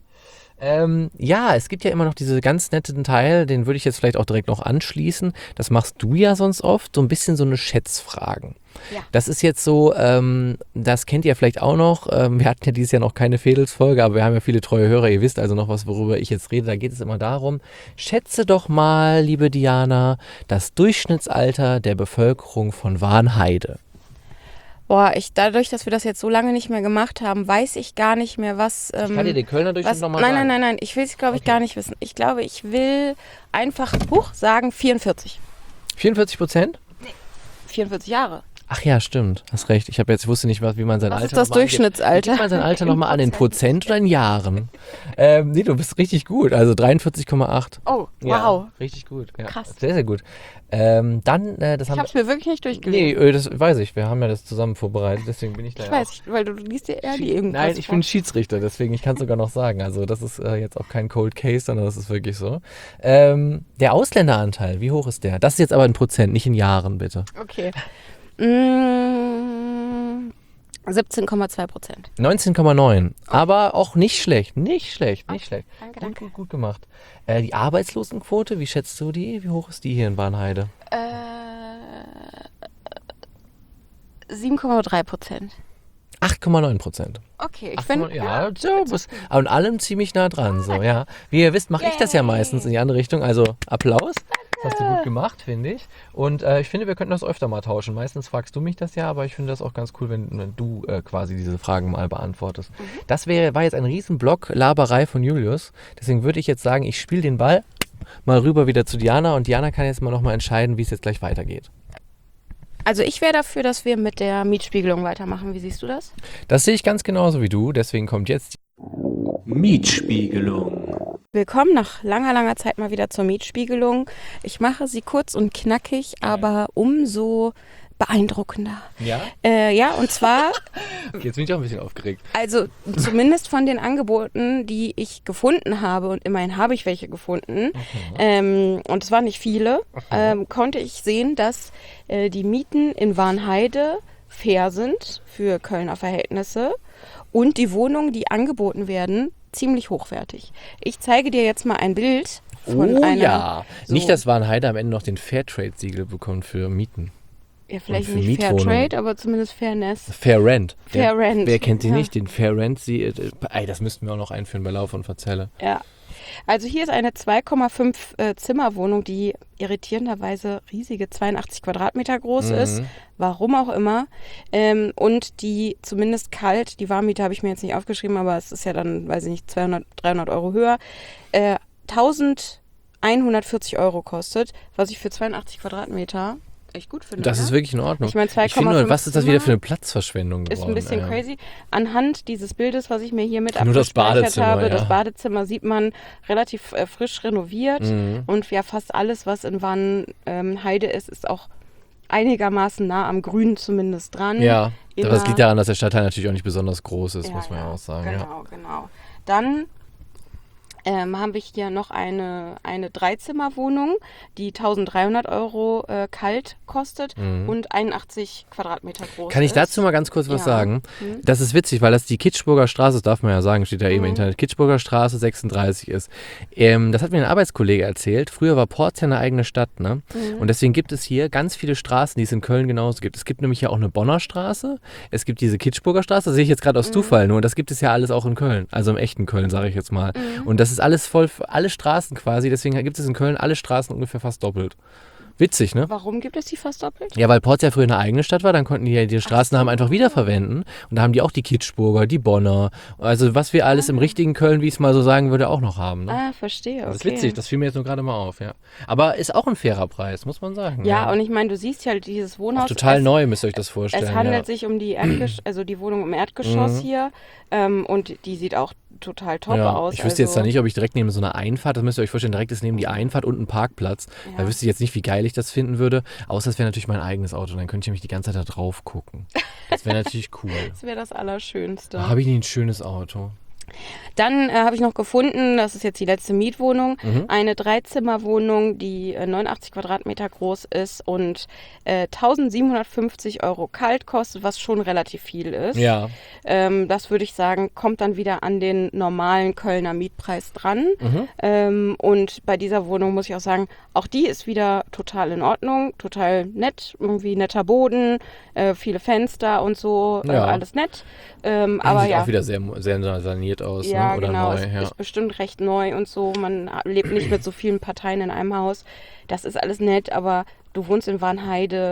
Ähm, ja, es gibt ja immer noch diese ganz netten Teil, den würde ich jetzt vielleicht auch direkt noch anschließen. Das machst du ja sonst oft, so ein bisschen so eine Schätzfragen. Ja. Das ist jetzt so, ähm, das kennt ihr vielleicht auch noch. Ähm, wir hatten ja dieses Jahr noch keine Fedelsfolge, aber wir haben ja viele treue Hörer. Ihr wisst also noch was, worüber ich jetzt rede. Da geht es immer darum, schätze doch mal, liebe Diana, das Durchschnittsalter der Bevölkerung von Warnheide. Boah, ich, dadurch, dass wir das jetzt so lange nicht mehr gemacht haben, weiß ich gar nicht mehr, was... Ähm, Ich kann dir den Kölner Durchschnitt was nochmal nein, sagen. nein, nein, nein, ich will es, glaube ich, Okay. gar nicht wissen. Ich glaube, ich will einfach, huch, sagen vierundvierzig. vierundvierzig Prozent? vierundvierzig Jahre. Ach ja, stimmt. Hast recht. Ich habe jetzt ich wusste nicht, was, wie man sein Was Alter ist das nochmal Durchschnittsalter? Wie man sein Alter In nochmal an, in Prozent. Prozent oder in Jahren? ähm, nee, du bist richtig gut. Also dreiundvierzig Komma acht. Oh, wow. Ja, richtig gut. Ja, Krass. Sehr, sehr gut. Ähm, dann, äh, das Ich haben habe es mir wirklich nicht Nee, durchgelesen. äh, das weiß ich. Wir haben ja das zusammen vorbereitet, deswegen bin ich da Ich ja weiß, weil du liest dir eher die Schied- irgendwas Nein, ich vor. bin Schiedsrichter, deswegen ich kann es sogar noch sagen. Also das ist äh, jetzt auch kein Cold Case, sondern das ist wirklich so. Ähm, der Ausländeranteil, wie hoch ist der? Das ist jetzt aber in Prozent, nicht in Jahren, bitte. Okay. Mm, siebzehn Komma zwei Prozent. neunzehn Komma neun. Aber auch nicht schlecht, nicht schlecht, nicht schlecht. Danke, Gut, danke. gut, gut gemacht. Äh, die Arbeitslosenquote, wie schätzt du die? Wie hoch ist die hier in Bahnheide? Äh, sieben Komma drei Prozent. acht Komma neun Prozent. Okay, ich Ach, bin... ja, so, bist an allem ziemlich nah dran. So, ja. Wie ihr wisst, mache ich das ja Yay. meistens in die andere Richtung. Also Applaus. Das hast du gut gemacht, finde ich. Und äh, ich finde, wir könnten das öfter mal tauschen. Meistens fragst du mich das ja, aber ich finde das auch ganz cool, wenn, wenn du äh, quasi diese Fragen mal beantwortest. Mhm. Das wäre, war jetzt ein Riesenblock Laberei von Julius. Deswegen würde ich jetzt sagen, ich spiele den Ball mal rüber wieder zu Diana und Diana kann jetzt mal nochmal entscheiden, wie es jetzt gleich weitergeht. Also ich wäre dafür, dass wir mit der Mietspiegelung weitermachen. Wie siehst du das? Das sehe ich ganz genauso wie du. Deswegen kommt jetzt Mietspiegelung. Willkommen nach langer, langer Zeit mal wieder zur Mietspiegelung. Ich mache sie kurz und knackig, aber umso beeindruckender. Ja? Äh, ja, und zwar, Jetzt bin ich auch ein bisschen aufgeregt. also zumindest von den Angeboten, die ich gefunden habe, und immerhin habe ich welche gefunden, ähm, und es waren nicht viele, ähm, konnte ich sehen, dass äh, die Mieten in Warnheide fair sind für Kölner Verhältnisse und die Wohnungen, die angeboten werden, ziemlich hochwertig. Ich zeige dir jetzt mal ein Bild von Oh einer... ja. so- Nicht, dass Warnheide am Ende noch den Fairtrade-Siegel bekommt für Mieten. Ja, vielleicht und für nicht Fair Mietwohnungen. Trade, aber zumindest Fairness. Fair Rent. Fair wer, Rent, Wer kennt sie ja. nicht? Den Fair Rent. Sie, äh, ey, das müssten wir auch noch einführen bei Lauf und Verzelle. Ja. Also hier ist eine zwei Komma fünf äh, Zimmerwohnung, die irritierenderweise riesige zweiundachtzig Quadratmeter groß Mhm. ist. Warum auch immer. Ähm, und die zumindest kalt, die Warmmiete habe ich mir jetzt nicht aufgeschrieben, aber es ist ja dann, weiß ich nicht, zweihundert, dreihundert Euro höher. Äh, eintausendeinhundertvierzig Euro kostet, was ich für zweiundachtzig Quadratmeter echt gut finde. Das ja? ist wirklich in Ordnung. Ich meine, Ich finde nur, zwei Komma fünf was ist das wieder für Zimmer eine Platzverschwendung geworden? ist ein bisschen ey. crazy. Anhand dieses Bildes, was ich mir hier mit Nur das abgespeichert Badezimmer, habe, ja. das Badezimmer sieht man relativ äh, frisch renoviert Mhm. und ja, fast alles, was in Warnheide ist, ist auch einigermaßen nah am Grün zumindest dran. Ja, In aber das einer- liegt daran, dass der Stadtteil natürlich auch nicht besonders groß ist, Ja, muss man ja ja, auch sagen. Genau, Ja. genau. Dann ähm, habe ich hier noch eine, eine Dreizimmerwohnung, die eintausenddreihundert Euro äh, kalt kostet Mhm. und einundachtzig Quadratmeter groß Kann ich ist. dazu mal ganz kurz was Ja. sagen? Mhm. Das ist witzig, weil das die Kitschburger Straße, das darf man ja sagen, steht ja eben im Mhm. Internet, Kitschburger Straße sechsunddreißig ist. Ähm, das hat mir ein Arbeitskollege erzählt. Früher war Porz ja eine eigene Stadt, ne? Mhm. Und deswegen gibt es hier ganz viele Straßen, die es in Köln genauso gibt. Es gibt nämlich ja auch eine Bonner Straße, es gibt diese Kitschburger Straße, das sehe ich jetzt gerade aus Mhm. Zufall nur, das gibt es ja alles auch in Köln, also im echten Köln, sage ich jetzt mal. Mhm. Und das ist alles voll, alle Straßen quasi, deswegen gibt es in Köln alle Straßen ungefähr fast doppelt. Witzig, ne? Warum gibt es die fast doppelt? Ja, weil Porz ja früher eine eigene Stadt war, dann konnten die ja die Straßennamen einfach wiederverwenden. Und da haben die auch die Kitschburger, die Bonner. Also was wir alles im richtigen Köln, wie ich es mal so sagen würde, auch noch haben. Ne? Ah, verstehe, okay. Das ist witzig, das fiel mir jetzt nur gerade mal auf, ja. Aber ist auch ein fairer Preis, muss man sagen. Ja, und ich meine, du siehst ja dieses auch Wohnhaus. total es, neu, müsst ihr euch das vorstellen. Es handelt ja. sich um die Erdgesch also die Wohnung im Erdgeschoss Mhm. hier. Ähm, und die sieht auch total top ja, aus. ich wüsste jetzt also, da nicht, ob ich direkt neben so einer Einfahrt, das müsst ihr euch vorstellen, direkt ist neben die Einfahrt und ein Parkplatz. Ja. Da wüsste ich jetzt nicht, wie geil ich das finden würde. Außer es wäre natürlich mein eigenes Auto, dann könnte ich mich die ganze Zeit da drauf gucken. Das wäre natürlich cool. Das wäre das Allerschönste. Da habe ich nicht ein schönes Auto. Dann äh, habe ich noch gefunden, das ist jetzt die letzte Mietwohnung, Mhm. eine Dreizimmerwohnung, die äh, neunundachtzig Quadratmeter groß ist und äh, eintausendsiebenhundertfünfzig Euro kalt kostet, was schon relativ viel ist. Ja. Ähm, das würde ich sagen, kommt dann wieder an den normalen Kölner Mietpreis dran. Mhm. Ähm, und bei dieser Wohnung muss ich auch sagen, auch die ist wieder total in Ordnung, total nett, irgendwie netter Boden, äh, viele Fenster und so, äh, Ja. alles nett. Ähm, aber Sieht ja. auch wieder sehr, sehr saniert aus, Ja, ne? Oder genau. neu. Es Ja. ist bestimmt recht neu und so. Man lebt nicht mit so vielen Parteien in einem Haus. Das ist alles nett, aber du wohnst in Warnheide.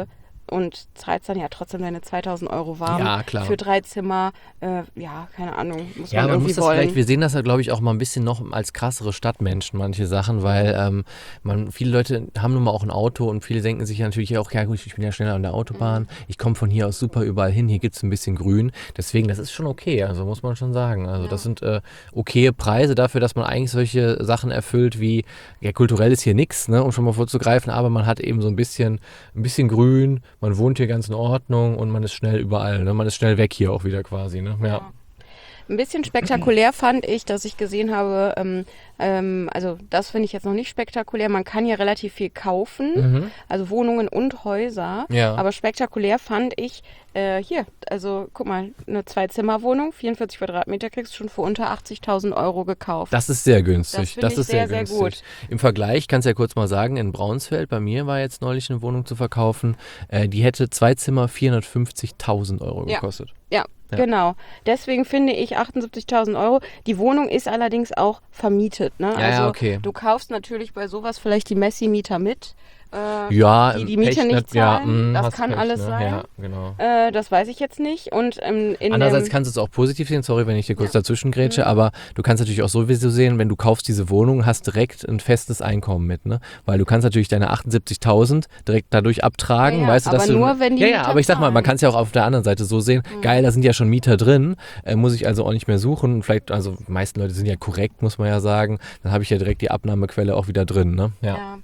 und zahlst dann ja trotzdem deine zweitausend Euro warm Ja, klar. für drei Zimmer. Äh, ja, keine Ahnung, muss Ja, man man irgendwie muss das wollen. vielleicht, wir sehen das ja, glaube ich, auch mal ein bisschen noch als krassere Stadtmenschen, manche Sachen, weil ähm, man, viele Leute haben nun mal auch ein Auto und viele denken sich ja natürlich auch, ja gut, ich bin ja schneller an der Autobahn, ich komme von hier aus super überall hin, hier gibt es ein bisschen Grün, deswegen, das ist schon okay, also muss man schon sagen. Also Ja. das sind äh, okaye Preise dafür, dass man eigentlich solche Sachen erfüllt wie, ja, kulturell ist hier nichts, ne, um schon mal vorzugreifen, aber man hat eben so ein bisschen, ein bisschen Grün, man wohnt hier ganz in Ordnung und man ist schnell überall, ne, man ist schnell weg hier auch wieder quasi, ne, ja. Ja. Ein bisschen spektakulär fand ich, dass ich gesehen habe, ähm, ähm, also das finde ich jetzt noch nicht spektakulär, man kann hier relativ viel kaufen, Mhm. also Wohnungen und Häuser, Ja. aber spektakulär fand ich, äh, hier, also guck mal, eine Zwei-Zimmer-Wohnung, vierundvierzig Quadratmeter kriegst du schon für unter achtzigtausend Euro gekauft. Das ist sehr günstig. Das finde ich ist sehr, sehr, sehr günstig. Im Vergleich, kannst du ja kurz mal sagen, in Braunsfeld, bei mir war jetzt neulich eine Wohnung zu verkaufen, äh, die hätte zwei Zimmer vierhundertfünfzigtausend Euro Ja. gekostet. Ja, Ja. genau. Deswegen finde ich achtundsiebzigtausend Euro. Die Wohnung ist allerdings auch vermietet. Ne? Ja, also ja, okay. du kaufst natürlich bei sowas vielleicht die Messi-Mieter mit. Äh, Ja, die die im Miete Pech nicht nicht, ja, zahlen. mm, Das hast kann Pech, alles ne? sein. Ja, genau. Äh, das weiß ich jetzt nicht. Und ähm, in Andererseits dem, kannst du es auch positiv sehen, sorry, wenn ich dir kurz Ja. dazwischen grätsche, Mhm. aber du kannst natürlich auch sowieso sehen, wenn du kaufst diese Wohnung, hast direkt ein festes Einkommen mit, ne? Weil du kannst natürlich deine achtundsiebzigtausend direkt dadurch abtragen, Ja, ja, weißt du, dass aber du... nur, wenn die Ja, ja, Mieter aber ich sag mal, man zahlen. kann es ja auch auf der anderen Seite so sehen, geil, da sind ja schon Mieter drin, äh, muss ich also auch nicht mehr suchen, vielleicht, also die meisten Leute sind ja korrekt, muss man ja sagen, dann habe ich ja direkt die Abnahmequelle auch wieder drin, ne? Ja. ja.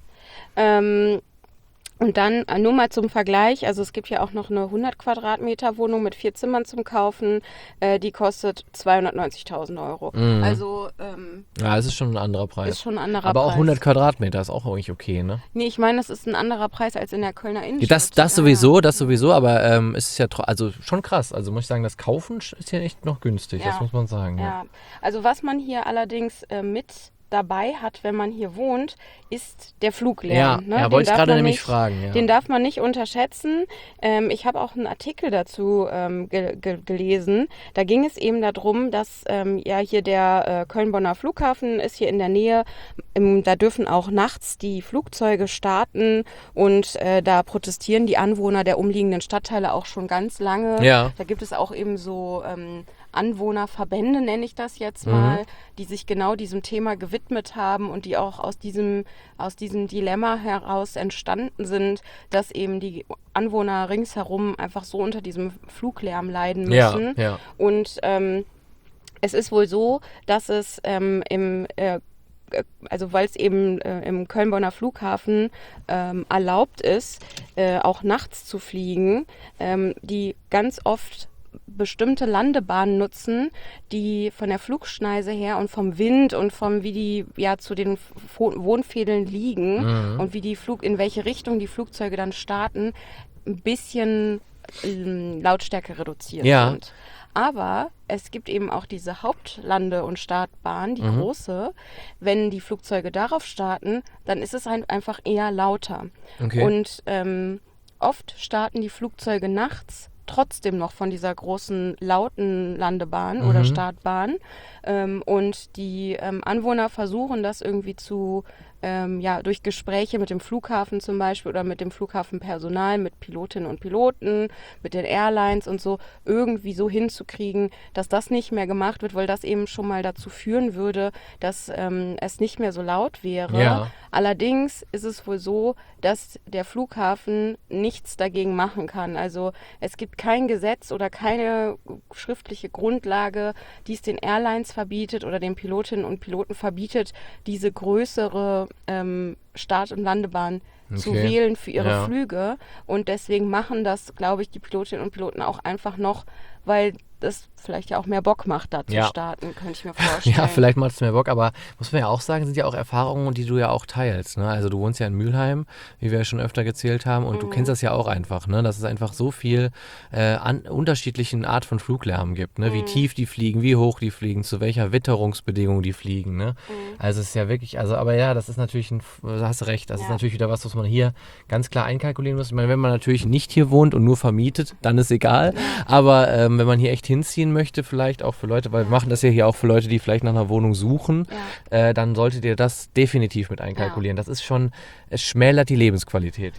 Ähm, und dann äh, nur mal zum Vergleich, also es gibt ja auch noch eine hundert Quadratmeter Wohnung mit vier Zimmern zum Kaufen, äh, die kostet zweihundertneunzigtausend Euro. Mhm. Also ähm, Ja, es ist schon ein anderer Preis. ist schon ein anderer aber Preis. auch hundert Quadratmeter ist auch eigentlich okay, ne? Nee, ich meine, das ist ein anderer Preis als in der Kölner Ja, Innenstadt. das, das Ja, sowieso, ja. das sowieso, aber ähm, es ist ja tro- also schon krass. Also muss ich sagen, das Kaufen ist hier echt noch günstig, Ja. das muss man sagen. Ja. Ja, also was man hier allerdings äh, mit dabei hat, wenn man hier wohnt, ist der Fluglärm. Ja, ne? ja, Den wollte ich darf gerade man nämlich nicht- fragen. Ja. Den darf man nicht unterschätzen. Ähm, ich habe auch einen Artikel dazu ähm, ge ge gelesen. Da ging es eben darum, dass ähm, ja hier der äh, Köln-Bonner Flughafen ist hier in der Nähe. Ähm, da dürfen auch nachts die Flugzeuge starten und äh, da protestieren die Anwohner der umliegenden Stadtteile auch schon ganz lange. Ja. Da gibt es auch eben so ähm, Anwohnerverbände, nenne ich das jetzt Mhm. mal, die sich genau diesem Thema gewidmet haben und die auch aus diesem, aus diesem Dilemma heraus entstanden sind, dass eben die Anwohner ringsherum einfach so unter diesem Fluglärm leiden Ja, müssen. ja. Und ähm, es ist wohl so, dass es ähm, im äh, also weil es eben äh, im Köln-Bonner Flughafen ähm, erlaubt ist, äh, auch nachts zu fliegen, ähm, die ganz oft bestimmte Landebahnen nutzen, die von der Flugschneise her und vom Wind und vom wie die ja zu den Fo- Wohnfädeln liegen Mhm. und wie die Flug in welche Richtung die Flugzeuge dann starten, ein bisschen ähm, Lautstärke reduziert Ja. sind. Aber es gibt eben auch diese Hauptlande- und Startbahn, die Mhm. große. Wenn die Flugzeuge darauf starten, dann ist es ein, einfach eher lauter. Okay. Und ähm, oft starten die Flugzeuge nachts trotzdem noch von dieser großen lauten Landebahn oder Mhm. Startbahn. Ähm, und die ähm, Anwohner versuchen das irgendwie zu, ähm, ja, durch Gespräche mit dem Flughafen zum Beispiel oder mit dem Flughafenpersonal, mit Pilotinnen und Piloten, mit den Airlines und so, irgendwie so hinzukriegen, dass das nicht mehr gemacht wird, weil das eben schon mal dazu führen würde, dass ähm, es nicht mehr so laut wäre. Ja. Allerdings ist es wohl so, dass der Flughafen nichts dagegen machen kann. Also es gibt kein Gesetz oder keine schriftliche Grundlage, die es den Airlines verbietet oder den Pilotinnen und Piloten verbietet, diese größere ähm, Start- und Landebahn zu Okay. wählen für ihre Ja. Flüge. Und deswegen machen das, glaube ich, die Pilotinnen und Piloten auch einfach noch, weil das vielleicht ja auch mehr Bock macht, da zu Ja. starten, könnte ich mir vorstellen. Ja, vielleicht macht es mehr Bock, aber muss man ja auch sagen, sind ja auch Erfahrungen, die du ja auch teilst. Ne? Also du wohnst ja in Mülheim, wie wir ja schon öfter gezählt haben, und du Mhm. kennst das ja auch einfach, ne? Dass es einfach so viel äh, an unterschiedlichen Art von Fluglärm gibt, ne? Wie Mhm. tief die fliegen, wie hoch die fliegen, zu welcher Witterungsbedingung die fliegen. Ne? Mhm. Also es ist ja wirklich, also aber ja, das ist natürlich, ein, da hast du recht, das ist Ja. natürlich wieder was, was man hier ganz klar einkalkulieren muss. Ich meine, wenn man natürlich nicht hier wohnt und nur vermietet, dann ist egal. Aber ähm, wenn man hier echt hinziehen möchte, vielleicht auch für Leute, weil wir machen das ja hier auch für Leute, die vielleicht nach einer Wohnung suchen, Ja. äh, dann solltet ihr das definitiv mit einkalkulieren. Das ist schon, es schmälert die Lebensqualität, ja.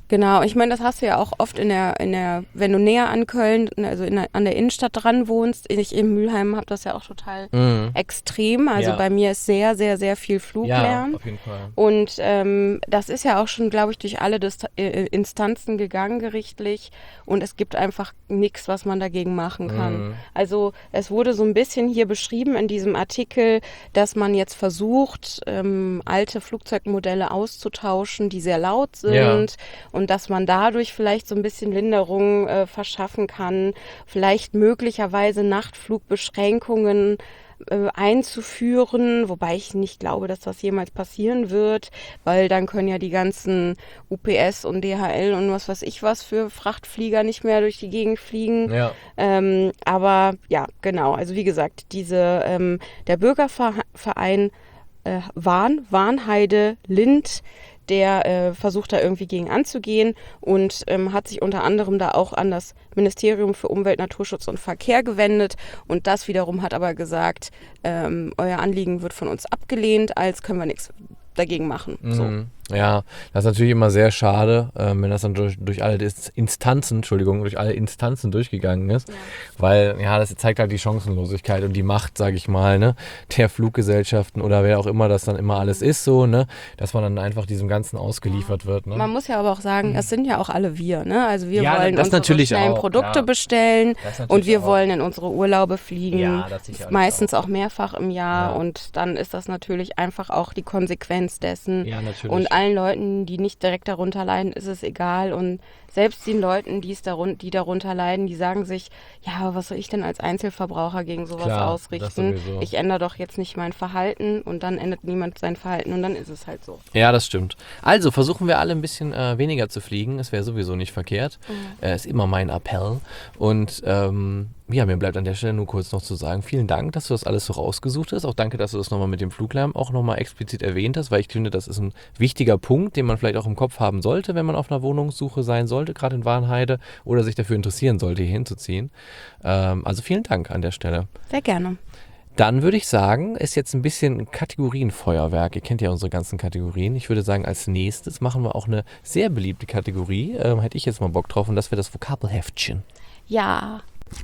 Genau, ich meine, das hast du ja auch oft in der, in der, wenn du näher an Köln, also in der, an der Innenstadt dran wohnst. Ich in Mülheim habe das ja auch total Mhm. extrem. Also Ja. bei mir ist sehr, sehr, sehr viel Fluglärm. Ja, auf jeden Fall. Und ähm, das ist ja auch schon, glaube ich, durch alle Dist äh, Instanzen gegangen gerichtlich. Und es gibt einfach nichts, was man dagegen machen kann. Mhm. Also es wurde so ein bisschen hier beschrieben in diesem Artikel, dass man jetzt versucht, ähm, alte Flugzeugmodelle auszutauschen, die sehr laut sind. Ja. Und dass man dadurch vielleicht so ein bisschen Linderung äh, verschaffen kann, vielleicht möglicherweise Nachtflugbeschränkungen äh, einzuführen, wobei ich nicht glaube, dass das jemals passieren wird, weil dann können ja die ganzen U P S und D H L und was weiß ich was für Frachtflieger nicht mehr durch die Gegend fliegen. Ja. Ähm, aber ja, genau, also wie gesagt, diese, ähm, der Bürgerverein äh, Warn, Warnheide Lind, der äh, versucht da irgendwie gegen anzugehen und ähm, hat sich unter anderem da auch an das Ministerium für Umwelt, Naturschutz und Verkehr gewendet. Und das wiederum hat aber gesagt, ähm, euer Anliegen wird von uns abgelehnt, als können wir nichts dagegen machen. So. Mhm. Ja, das ist natürlich immer sehr schade, ähm, wenn das dann durch, durch alle Dis- Instanzen, Entschuldigung, durch alle Instanzen durchgegangen ist, Ja. weil, ja, das zeigt halt die Chancenlosigkeit und die Macht, sage ich mal, ne, der Fluggesellschaften oder wer auch immer das dann immer alles ist, so, ne, dass man dann einfach diesem Ganzen ausgeliefert wird, ne. Man muss ja aber auch sagen, es sind ja auch alle wir, ne? Also wir Ja, wollen das unsere natürlich schnellen auch, Produkte klar. bestellen Das natürlich und wir auch. wollen in unsere Urlaube fliegen, Ja, das sicherlich meistens auch. mehrfach im Jahr Ja. und dann ist das natürlich einfach auch die Konsequenz dessen. Ja, natürlich. Und allen Leuten, die nicht direkt darunter leiden, ist es egal. Und selbst den Leuten, die es darun- die darunter leiden, die sagen sich, ja, aber was soll ich denn als Einzelverbraucher gegen sowas Klar, das ausrichten? sowieso. Ich ändere doch jetzt nicht mein Verhalten und dann ändert niemand sein Verhalten und dann ist es halt so. Ja, das stimmt. Also versuchen wir alle ein bisschen äh, weniger zu fliegen. Es wäre sowieso nicht verkehrt. Mhm. Äh, ist immer mein Appell. Und ähm, ja, mir bleibt an der Stelle nur kurz noch zu sagen, vielen Dank, dass du das alles so rausgesucht hast. Auch danke, dass du das nochmal mit dem Fluglärm auch nochmal explizit erwähnt hast, weil ich finde, das ist ein wichtiger Punkt, den man vielleicht auch im Kopf haben sollte, wenn man auf einer Wohnungssuche sein sollte, gerade in Warnheide, oder sich dafür interessieren sollte, hier hinzuziehen. Ähm, also vielen Dank an der Stelle. Sehr gerne. Dann würde ich sagen, ist jetzt ein bisschen Kategorienfeuerwerk. Ihr kennt ja unsere ganzen Kategorien. Ich würde sagen, als nächstes machen wir auch eine sehr beliebte Kategorie. Ähm, hätte ich jetzt mal Bock drauf und das wäre das Vokabelheftchen. Ja.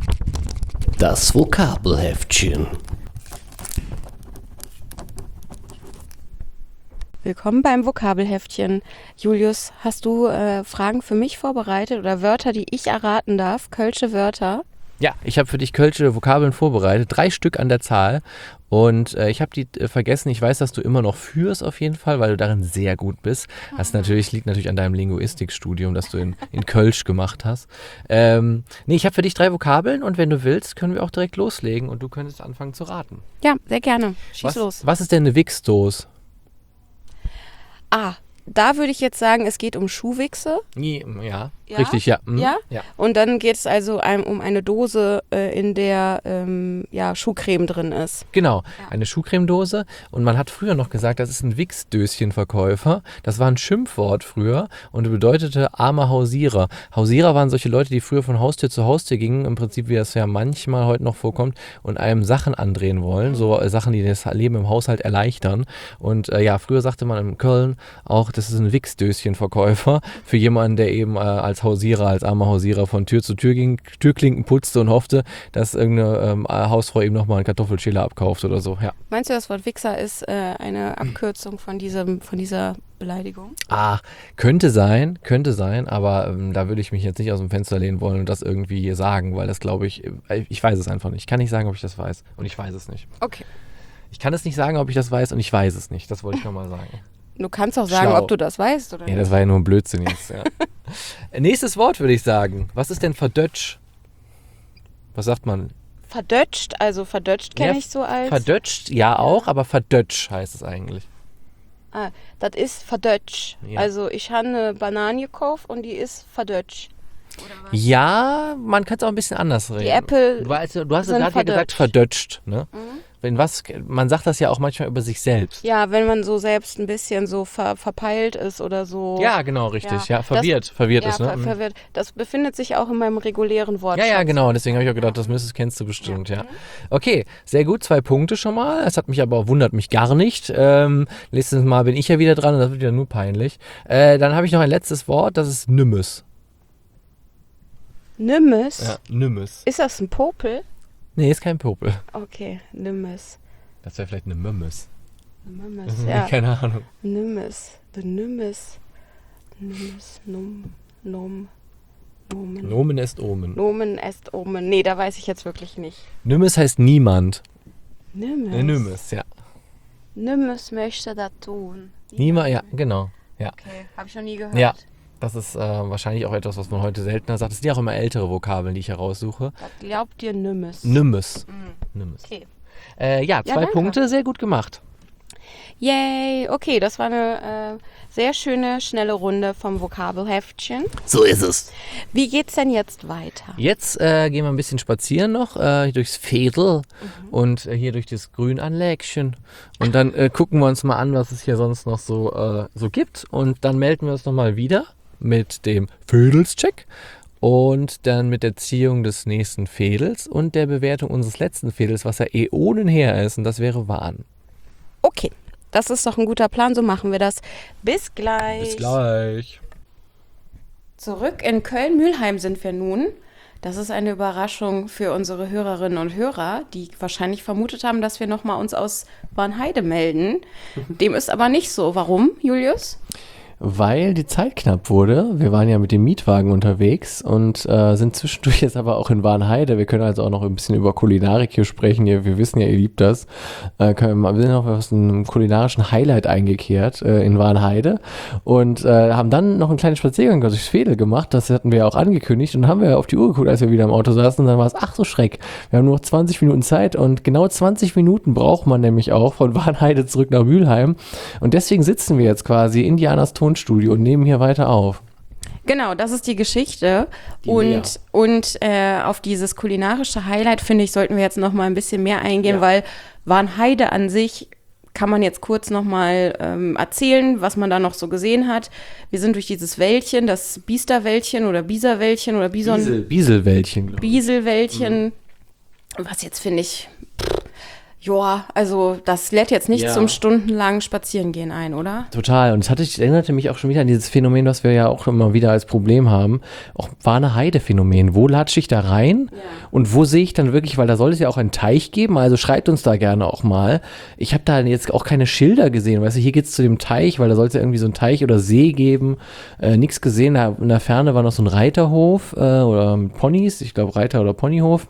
Das Vokabelheftchen. Willkommen beim Vokabelheftchen. Julius, hast du äh, Fragen für mich vorbereitet oder Wörter, die ich erraten darf? Kölsche Wörter? Ja, ich habe für dich kölsche Vokabeln vorbereitet, drei Stück an der Zahl. Und äh, ich habe die äh, vergessen. Ich weiß, dass du immer noch führst auf jeden Fall, weil du darin sehr gut bist. Das natürlich, liegt natürlich an deinem Linguistikstudium, das du in, in Kölsch gemacht hast. Ähm, nee, ich habe für dich drei Vokabeln und wenn du willst, können wir auch direkt loslegen und du könntest anfangen zu raten. Ja, sehr gerne. Schieß Was, los. was ist denn eine Wichsdose? Ah, da würde ich jetzt sagen, es geht um Schuhwichse. Ja, Ja? richtig, ja. Mhm. Ja? ja. Und dann geht es also ein, um eine Dose, äh, in der ähm, ja, Schuhcreme drin ist. Genau, eine Schuhcremedose. Und man hat früher noch gesagt, das ist ein Wichsdöschenverkäufer. Das war ein Schimpfwort früher und bedeutete armer Hausierer. Hausierer waren solche Leute, die früher von Haustür zu Haustür gingen, im Prinzip wie das ja manchmal heute noch vorkommt, und einem Sachen andrehen wollen. So äh, Sachen, die das Leben im Haushalt erleichtern. Und äh, ja, früher sagte man in Köln auch, das ist ein Wichsdöschenverkäufer für jemanden, der eben äh, als Hausierer, als armer Hausierer von Tür zu Tür ging, Türklinken putzte und hoffte, dass irgendeine ähm, Hausfrau ihm nochmal einen Kartoffelschäler abkauft oder so. Ja. Meinst du, das Wort Wichser ist äh, eine Abkürzung von, diesem, von dieser Beleidigung? Ah, könnte sein, könnte sein, aber ähm, da würde ich mich jetzt nicht aus dem Fenster lehnen wollen und das irgendwie sagen, weil das glaube ich, äh, ich weiß es einfach nicht. Ich kann nicht sagen, ob ich das weiß und ich weiß es nicht. Okay. Ich kann es nicht sagen, ob ich das weiß und ich weiß es nicht. Das wollte ich nochmal sagen. Du kannst auch sagen, Schlau. ob du das weißt, oder Ja, nicht? das war ja nur ein Blödsinn jetzt. Ja. Nächstes Wort würde ich sagen. Was ist denn verdötsch? Was sagt man? Verdötscht, also verdötscht kenne Ja, ich so als... Verdötscht, ja auch, aber verdötsch heißt es eigentlich. Ah, das ist verdötsch. Ja. Also ich habe eine Banane gekauft und die ist verdötsch. Ja, man kann es auch ein bisschen anders reden. Die Äpfel Du, weißt, du hast sind gerade ja gesagt verdötscht. verdötscht, ne? Mhm. In was, man sagt das ja auch manchmal über sich selbst. Ja, wenn man so selbst ein bisschen so ver, verpeilt ist oder so. Ja, genau, richtig. Ja, Ja, verwirrt, das, verwirrt ja, ist, ne? ver, verwirrt. Das befindet sich auch in meinem regulären Ja, Wortschatz. ja, genau. Deswegen habe ich auch gedacht, das müsstest, kennst du bestimmt, ja. Okay, sehr gut. Zwei Punkte schon mal. Es hat mich aber, wundert mich gar nicht. Ähm, nächstes Mal bin ich ja wieder dran und das wird wieder nur peinlich. Äh, dann habe ich noch ein letztes Wort, das ist Nymmes. Nymmes? Ja, Nymmes. Ist das ein Popel? Nee, ist kein Popel. Okay, Nymmes. Das wäre vielleicht eine Mümmes. Nymmes, ja. Keine Ahnung. Nymmes. The Nymmes. Nymmes. Num. Nom. Nomen. Nomen est Omen. Nomen est Omen. Nee, da weiß ich jetzt wirklich nicht. Nymmes heißt niemand. Nymmes. Äh, Nymmes, ja. Nymmes möchte das tun. Niemand, ja, genau. Ja. Okay, habe ich noch nie gehört. Ja. Das ist äh, wahrscheinlich auch etwas, was man heute seltener sagt. Das sind ja auch immer ältere Vokabeln, die ich heraussuche. Was glaubt ihr Nymmes? Nymmes. Mhm. Nymmes. Okay. Äh, ja, zwei danke. Punkte, sehr gut gemacht. Yay, okay, das war eine äh, sehr schöne, schnelle Runde vom Vokabelheftchen. So ist es. Wie geht's denn jetzt weiter? Jetzt äh, gehen wir ein bisschen spazieren noch äh, durchs Veedel Mhm. und äh, hier durch das Grünanlägchen. Und dann äh, gucken wir uns mal an, was es hier sonst noch so, äh, so gibt. Und dann melden wir uns nochmal wieder mit dem Veedelscheck und dann mit der Ziehung des nächsten Veedels und der Bewertung unseres letzten Veedels, was ja Äonen her ist. Und das wäre Wahn. Okay, das ist doch ein guter Plan, so machen wir das. Bis gleich. Bis gleich. Zurück in Köln-Mühlheim sind wir nun. Das ist eine Überraschung für unsere Hörerinnen und Hörer, die wahrscheinlich vermutet haben, dass wir nochmal uns aus Bornheide melden. Dem ist aber nicht so. Warum, Julius? Weil die Zeit knapp wurde. Wir waren ja mit dem Mietwagen unterwegs und äh, sind zwischendurch jetzt aber auch in Warnheide. Wir können also auch noch ein bisschen über Kulinarik hier sprechen. Wir, wir wissen ja, ihr liebt das. Äh, können wir, wir sind noch aus einem kulinarischen Highlight eingekehrt äh, in Warnheide und äh, haben dann noch einen kleinen Spaziergang durchs Veedel gemacht. Das hatten wir ja auch angekündigt und dann haben wir auf die Uhr geguckt, als wir wieder im Auto saßen und dann war es, ach so Schreck. Wir haben nur noch zwanzig Minuten Zeit und genau zwanzig Minuten braucht man nämlich auch von Warnheide zurück nach Mülheim und deswegen sitzen wir jetzt quasi in Dianas Tonstudio und nehmen hier weiter auf. Genau, das ist die Geschichte. Die Lea. und und äh, auf dieses kulinarische Highlight, finde ich, sollten wir jetzt noch mal ein bisschen mehr eingehen, Ja. weil Warnheide an sich kann man jetzt kurz noch mal ähm, erzählen, was man da noch so gesehen hat. Wir sind durch dieses Wäldchen, das Biesterwäldchen oder Bieserwäldchen oder Bison Biesel, Bieselwäldchen, glaube ich. Bieselwäldchen, was jetzt finde ich, pff, ja, also das lädt jetzt nicht Ja. zum stundenlangen Spazierengehen ein, oder? Total. Und es hatte, ich erinnerte mich auch schon wieder an dieses Phänomen, was wir ja auch immer wieder als Problem haben. Auch Warnheide-Phänomen. Wo latsche ich da rein? Ja. Und wo sehe ich dann wirklich, weil da soll es ja auch einen Teich geben, also schreibt uns da gerne auch mal. Ich habe da jetzt auch keine Schilder gesehen, weißt du, hier geht's zu dem Teich, weil da soll es ja irgendwie so einen Teich oder See geben. Äh, nichts gesehen, da in der Ferne war noch so ein Reiterhof äh, oder Ponys, ich glaube Reiter- oder Ponyhof.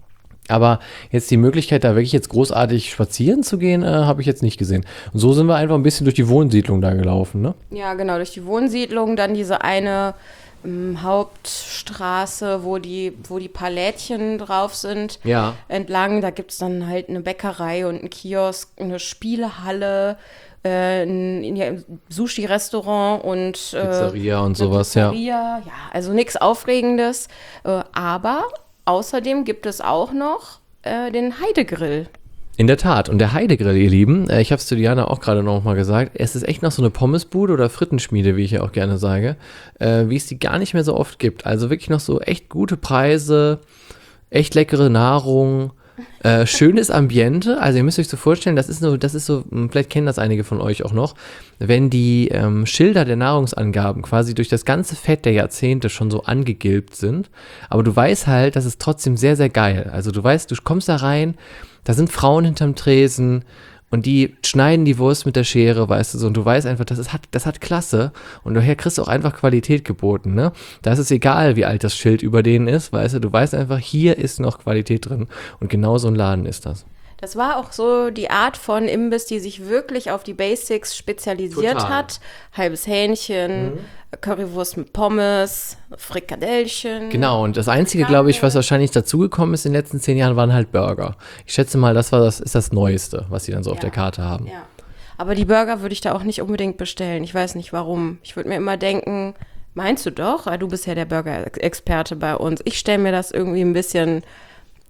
Aber jetzt die Möglichkeit, da wirklich jetzt großartig spazieren zu gehen, äh, habe ich jetzt nicht gesehen. Und so sind wir einfach ein bisschen durch die Wohnsiedlung da gelaufen, ne? Ja, genau, durch die Wohnsiedlung, dann diese eine ähm, Hauptstraße, wo die, wo die Palätchen drauf sind, Ja. entlang. Da gibt es dann halt eine Bäckerei und einen Kiosk, eine Spielehalle, äh, ein ja, Sushi-Restaurant und äh, Pizzeria und eine sowas, ja. Pizzeria. Ja, also nichts Aufregendes. Äh, aber außerdem gibt es auch noch äh, den Heidegrill. In der Tat. Und der Heidegrill, ihr Lieben, äh, ich habe es zu Diana auch gerade noch mal gesagt, es ist echt noch so eine Pommesbude oder Frittenschmiede, wie ich ja auch gerne sage, äh, wie es die gar nicht mehr so oft gibt. Also wirklich noch so echt gute Preise, echt leckere Nahrung, äh, schönes Ambiente. Also ihr müsst euch so vorstellen, das ist so, das ist so, mh, vielleicht kennen das einige von euch auch noch, wenn die ähm, Schilder der Nahrungsangaben quasi durch das ganze Fett der Jahrzehnte schon so angegilbt sind, aber du weißt halt, das ist trotzdem sehr, sehr geil. Also du weißt, du kommst da rein, da sind Frauen hinterm Tresen und die schneiden die Wurst mit der Schere, weißt du so, und du weißt einfach, das, ist, hat, das hat Klasse und daher kriegst du auch einfach Qualität geboten, ne? Da ist es egal, wie alt das Schild über denen ist, weißt du, du weißt einfach, hier ist noch Qualität drin und genau so ein Laden ist das. Das war auch so die Art von Imbiss, die sich wirklich auf die Basics spezialisiert Total. hat. Halbes Hähnchen, Currywurst mit Pommes, Frikadellchen. Genau, und das Einzige, glaube ich, was wahrscheinlich dazugekommen ist in den letzten zehn Jahren, waren halt Burger. Ich schätze mal, das war das, ist das Neueste, was sie dann so auf Ja. der Karte haben. Ja. Aber die Burger würde ich da auch nicht unbedingt bestellen. Ich weiß nicht warum. Ich würde mir immer denken, meinst du doch? Ah, du bist ja der Burger-Experte bei uns. Ich stelle mir das irgendwie ein bisschen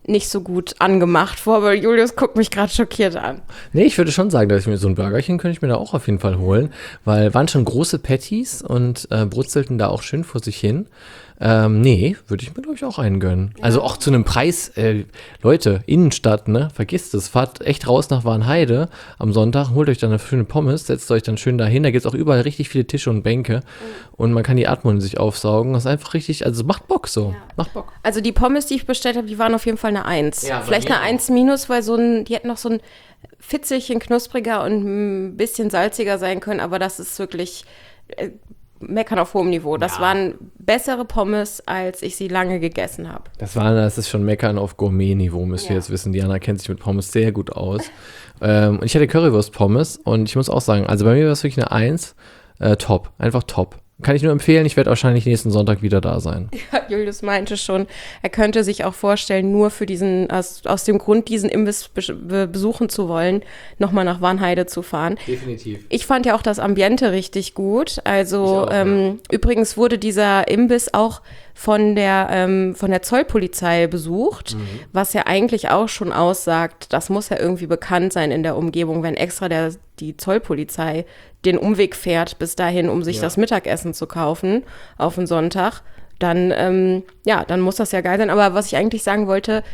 nicht so gut angemacht vor, aber Julius guckt mich gerade schockiert an. Nee, ich würde schon sagen, dass ich mir so ein Burgerchen könnte ich mir da auch auf jeden Fall holen, weil waren schon große Patties und äh, brutzelten da auch schön vor sich hin. Ähm, nee, würde ich mir, glaube ich, auch einen gönnen. Ja. Also auch zu einem Preis, äh, Leute, Innenstadt, ne, vergisst es, fahrt echt raus nach Warnheide am Sonntag, holt euch dann eine schöne Pommes, setzt euch dann schön dahin, da gibt es auch überall richtig viele Tische und Bänke mhm. und man kann die Atmung in sich aufsaugen, das ist einfach richtig, also macht Bock so, ja. macht Bock. Also die Pommes, die ich bestellt habe, die waren auf jeden Fall eine eins. Ja, vielleicht eine eins minus, weil so ein, die hätten noch so ein Fitzelchen knuspriger und ein bisschen salziger sein können, aber das ist wirklich... Äh, Meckern auf hohem Niveau. Das ja. waren bessere Pommes, als ich sie lange gegessen habe. Das war, das ist schon Meckern auf Gourmet-Niveau, müsst ihr ja. jetzt wissen. Diana kennt sich mit Pommes sehr gut aus. ähm, ich hatte Currywurst-Pommes und ich muss auch sagen, also bei mir war es wirklich eine eins. Äh, top, einfach top. Kann ich nur empfehlen, ich werde wahrscheinlich nächsten Sonntag wieder da sein. Ja, Julius meinte schon, er könnte sich auch vorstellen, nur für diesen, aus, aus dem Grund, diesen Imbiss be- besuchen zu wollen, nochmal nach Warnheide zu fahren. Definitiv. Ich fand ja auch das Ambiente richtig gut. Also auch, ähm, ja. übrigens wurde dieser Imbiss auch von der, ähm, von der Zollpolizei besucht, mhm. was ja eigentlich auch schon aussagt, das muss ja irgendwie bekannt sein in der Umgebung, wenn extra der, die Zollpolizei den Umweg fährt bis dahin, um sich ja. das Mittagessen zu kaufen auf den Sonntag, dann, ähm, ja, dann muss das ja geil sein. Aber was ich eigentlich sagen wollte,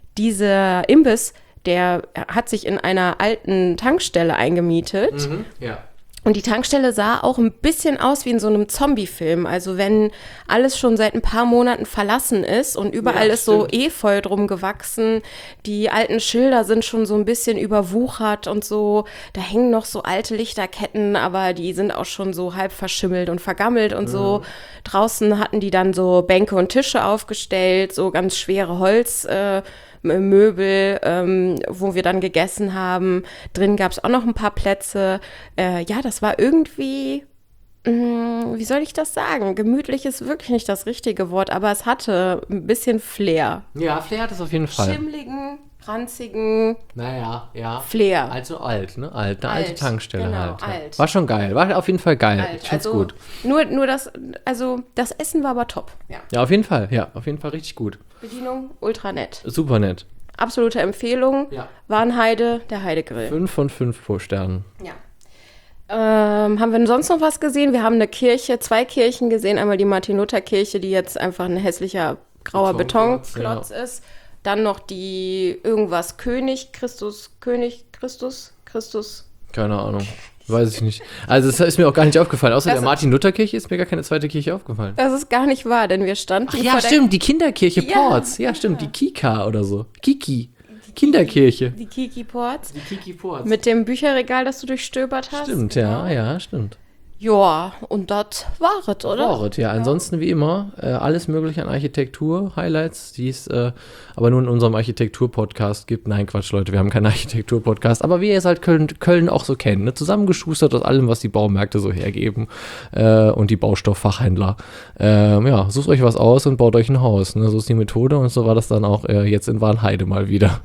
dieser Imbiss, der hat sich in einer alten Tankstelle eingemietet. Mhm, ja. Und die Tankstelle sah auch ein bisschen aus wie in so einem Zombie-Film. Also wenn alles schon seit ein paar Monaten verlassen ist und überall ja, ist so Efeu drum gewachsen, die alten Schilder sind schon so ein bisschen überwuchert und so, da hängen noch so alte Lichterketten, aber die sind auch schon so halb verschimmelt und vergammelt und mhm. so. Draußen hatten die dann so Bänke und Tische aufgestellt, so ganz schwere Holz, äh, Möbel, ähm, wo wir dann gegessen haben. Drin gab es auch noch ein paar Plätze. Äh, ja, das war irgendwie, mh, wie soll ich das sagen? Gemütlich ist wirklich nicht das richtige Wort, aber es hatte ein bisschen Flair. Ja, Flair hat es auf jeden Fall. Schimmligen, ranzigen naja, ja. Flair. Also alt, ne? Alt, eine alt, alte Tankstelle genau, halt. Ja. Alt. War schon geil, war auf jeden Fall geil. Alt. Ich find's also, gut. Nur, nur das, also das Essen war aber top. Ja. ja, auf jeden Fall, ja, auf jeden Fall richtig gut. Bedienung, ultra nett. Super nett. Absolute Empfehlung. Ja. Warnheide, der Heidegrill. Fünf von fünf pro Sternen. Ja. Ähm, haben wir sonst noch was gesehen? Wir haben eine Kirche, zwei Kirchen gesehen. Einmal die Martin-Luther-Kirche, die jetzt einfach ein hässlicher grauer Betonklotz Beton ja. ist. Dann noch die irgendwas König, Christus, König, Christus, Christus. Keine Ahnung. Weiß ich nicht. Also das ist mir auch gar nicht aufgefallen. Außer das der Martin-Luther-Kirche ist mir gar keine zweite Kirche aufgefallen. Das ist gar nicht wahr, denn wir standen Ach ja, vor stimmt, der die Kinderkirche ja, Ports. Ja, stimmt, ja. die Kika oder so. Kiki. Die Kinderkirche. Die Kiki Ports. Die Kiki Ports. Mit dem Bücherregal, das du durchstöbert hast. Stimmt, genau. ja, ja, stimmt. Ja, und das war es, oder? War es, ja. Ansonsten wie immer, äh, alles mögliche an Architektur, Highlights, die es äh, aber nur in unserem Architektur-Podcast gibt. Nein, Quatsch, Leute, wir haben keinen Architektur-Podcast. Aber wie ihr es halt Köln, Köln auch so kennt, ne? Zusammengeschustert aus allem, was die Baumärkte so hergeben äh, und die Baustofffachhändler. Ähm, ja, sucht euch was aus und baut euch ein Haus. Ne? So ist die Methode und so war das dann auch äh, jetzt in Warnheide mal wieder.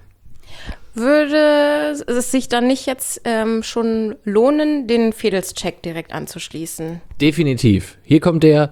Würde es sich dann nicht jetzt ähm, schon lohnen, den Fedels-Check direkt anzuschließen? Definitiv. Hier kommt der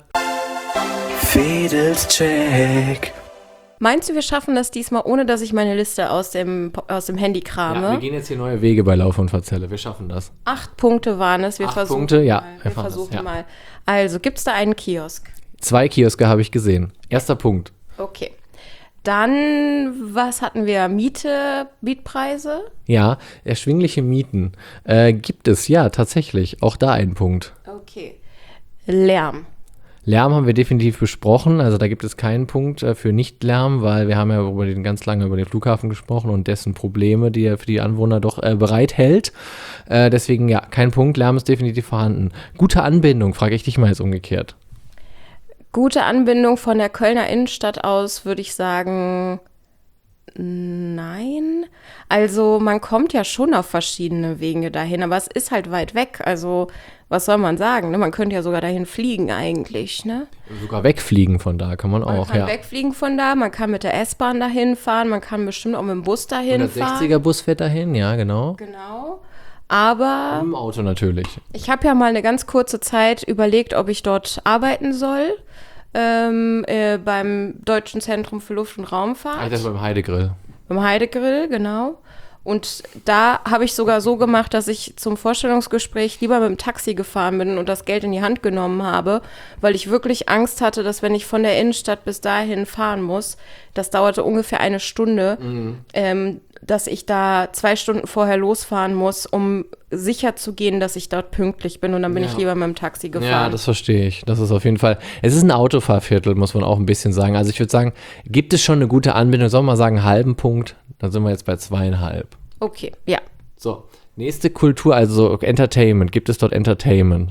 Fedels-Check. Meinst du, wir schaffen das diesmal, ohne dass ich meine Liste aus dem, aus dem Handy krame? Ja, wir gehen jetzt hier neue Wege bei Lauf und Verzelle. Wir schaffen das. Acht Punkte waren es. Wir Acht versuchen Punkte, ja. Mal. Wir, wir versuchen das, ja. mal. Also, gibt es da einen Kiosk? Zwei Kioske habe ich gesehen. Erster Punkt. Okay. Dann, was hatten wir? Miete, Mietpreise? Ja, erschwingliche Mieten. Äh, gibt es, ja, tatsächlich. Auch da ein Punkt. Okay. Lärm. Lärm haben wir definitiv besprochen. Also da gibt es keinen Punkt äh, für Nicht-Lärm, weil wir haben ja über den, ganz lange über den Flughafen gesprochen und dessen Probleme, die er für die Anwohner doch äh, bereithält. Äh, deswegen, ja, kein Punkt. Lärm ist definitiv vorhanden. Gute Anbindung, frage ich dich mal jetzt umgekehrt. Gute Anbindung von der Kölner Innenstadt aus, würde ich sagen, nein. Also man kommt ja schon auf verschiedene Wege dahin, aber es ist halt weit weg. Also was soll man sagen? Ne? Man könnte ja sogar dahin fliegen eigentlich. Ne? Sogar wegfliegen von da kann man, man auch, Man kann ja. wegfliegen von da, man kann mit der S-Bahn dahin fahren, man kann bestimmt auch mit dem Bus dahin fahren. hundertsechziger Bus fährt dahin, ja, genau. Genau. Aber im Auto natürlich. Ich habe ja mal eine ganz kurze Zeit überlegt, ob ich dort arbeiten soll. Ähm, äh, beim Deutschen Zentrum für Luft- und Raumfahrt. Ah, das beim Heidegrill. Im Heidegrill, genau. Und da habe ich sogar so gemacht, dass ich zum Vorstellungsgespräch lieber mit dem Taxi gefahren bin und das Geld in die Hand genommen habe, weil ich wirklich Angst hatte, dass wenn ich von der Innenstadt bis dahin fahren muss, das dauerte ungefähr eine Stunde, mhm. ähm, dass ich da zwei Stunden vorher losfahren muss, um sicher zu gehen, dass ich dort pünktlich bin. Und dann bin ja. ich lieber mit dem Taxi gefahren. Ja, das verstehe ich. Das ist auf jeden Fall, es ist ein Autofahrviertel, muss man auch ein bisschen sagen. Also ich würde sagen, gibt es schon eine gute Anbindung? Sollen wir mal sagen, einen halben Punkt? Dann sind wir jetzt bei zweieinhalb. Okay, ja. So, nächste Kultur, also Entertainment. Gibt es dort Entertainment?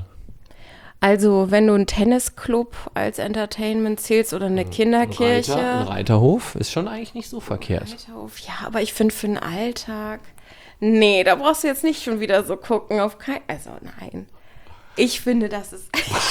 Also, wenn du einen Tennisclub als Entertainment zählst oder eine Kinderkirche. Ein, Reiter, ein Reiterhof ist schon eigentlich nicht so verkehrt. Reiterhof, ja, aber ich finde für den Alltag, nee, da brauchst du jetzt nicht schon wieder so gucken auf kein, also nein. Ich finde, das ist...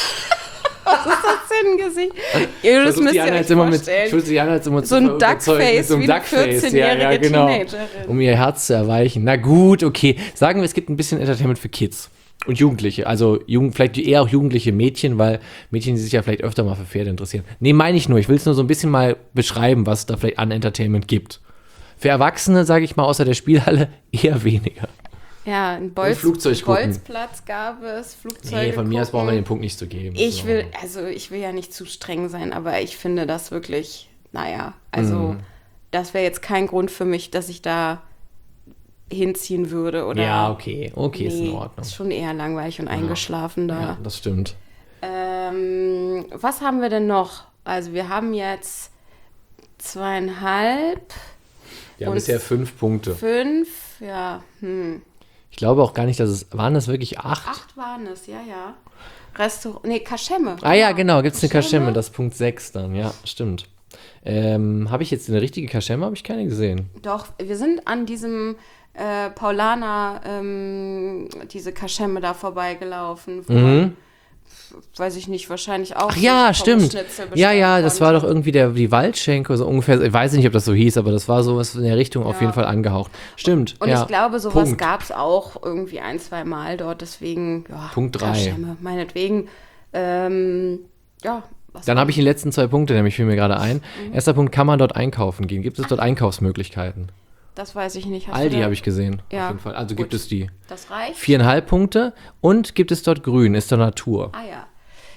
Was ist das für ein Gesicht? Ihr, das müsst ihr euch vorstellen. Ich die Anhalt immer so ein Duckface, so wie eine vierzehnjährige ja, ja, genau. Teenagerin. Um ihr Herz zu erweichen. Na gut, okay. Sagen wir, es gibt ein bisschen Entertainment für Kids und Jugendliche. Also Jugend, vielleicht eher auch jugendliche Mädchen, weil Mädchen, die sich ja vielleicht öfter mal für Pferde interessieren. Nee, meine ich nur. Ich will es nur so ein bisschen mal beschreiben, was es da vielleicht an Entertainment gibt. Für Erwachsene, sage ich mal, außer der Spielhalle, eher weniger. Ja, ein Bolz, Bolzplatz gab es, Flugzeuge Nee, von gucken. mir aus brauchen wir den Punkt nicht zu geben. Ich will, also ich will ja nicht zu streng sein, aber ich finde das wirklich, naja, also mm. das wäre jetzt kein Grund für mich, dass ich da hinziehen würde. Oder ja, okay, okay, nee, ist in Ordnung. Ist schon eher langweilig und ja. eingeschlafen da. Ja, das stimmt. Ähm, was haben wir denn noch? Also wir haben jetzt zweieinhalb. Wir haben bisher fünf Punkte. Fünf, ja, hm. Ich glaube auch gar nicht, dass es, waren das wirklich acht? Acht waren es, ja, ja. Restaurant, nee, Kaschemme. Ah ja, genau, gibt es eine Kaschemme, das ist Punkt sechs dann, ja, stimmt. Ähm, habe ich jetzt eine richtige Kaschemme? Habe ich keine gesehen. Doch, wir sind an diesem äh, Paulaner, ähm, diese Kaschemme da vorbeigelaufen. Wo mhm. man, weiß ich nicht, wahrscheinlich auch. Ach ja, stimmt. Ja, ja, das war doch irgendwie der, die Waldschenke, so ungefähr. Ich weiß nicht, ob das so hieß, aber das war sowas in der Richtung ja. auf jeden Fall angehaucht. Stimmt. Und ja. ich glaube, sowas gab es auch irgendwie ein, zwei Mal dort, deswegen, ja. Punkt drei. Kaschemme, meinetwegen. Ähm, ja. Was Dann habe ich die letzten zwei Punkte, nämlich fiel mir gerade ein. Mhm. Erster Punkt, kann man dort einkaufen gehen? Gibt es dort Einkaufsmöglichkeiten? Das weiß ich nicht. Hast Aldi habe ich gesehen, ja. auf jeden Fall. Also Gut. gibt es die. Das reicht. Viereinhalb Punkte. Und gibt es dort Grün? Ist da Natur? Ah ja.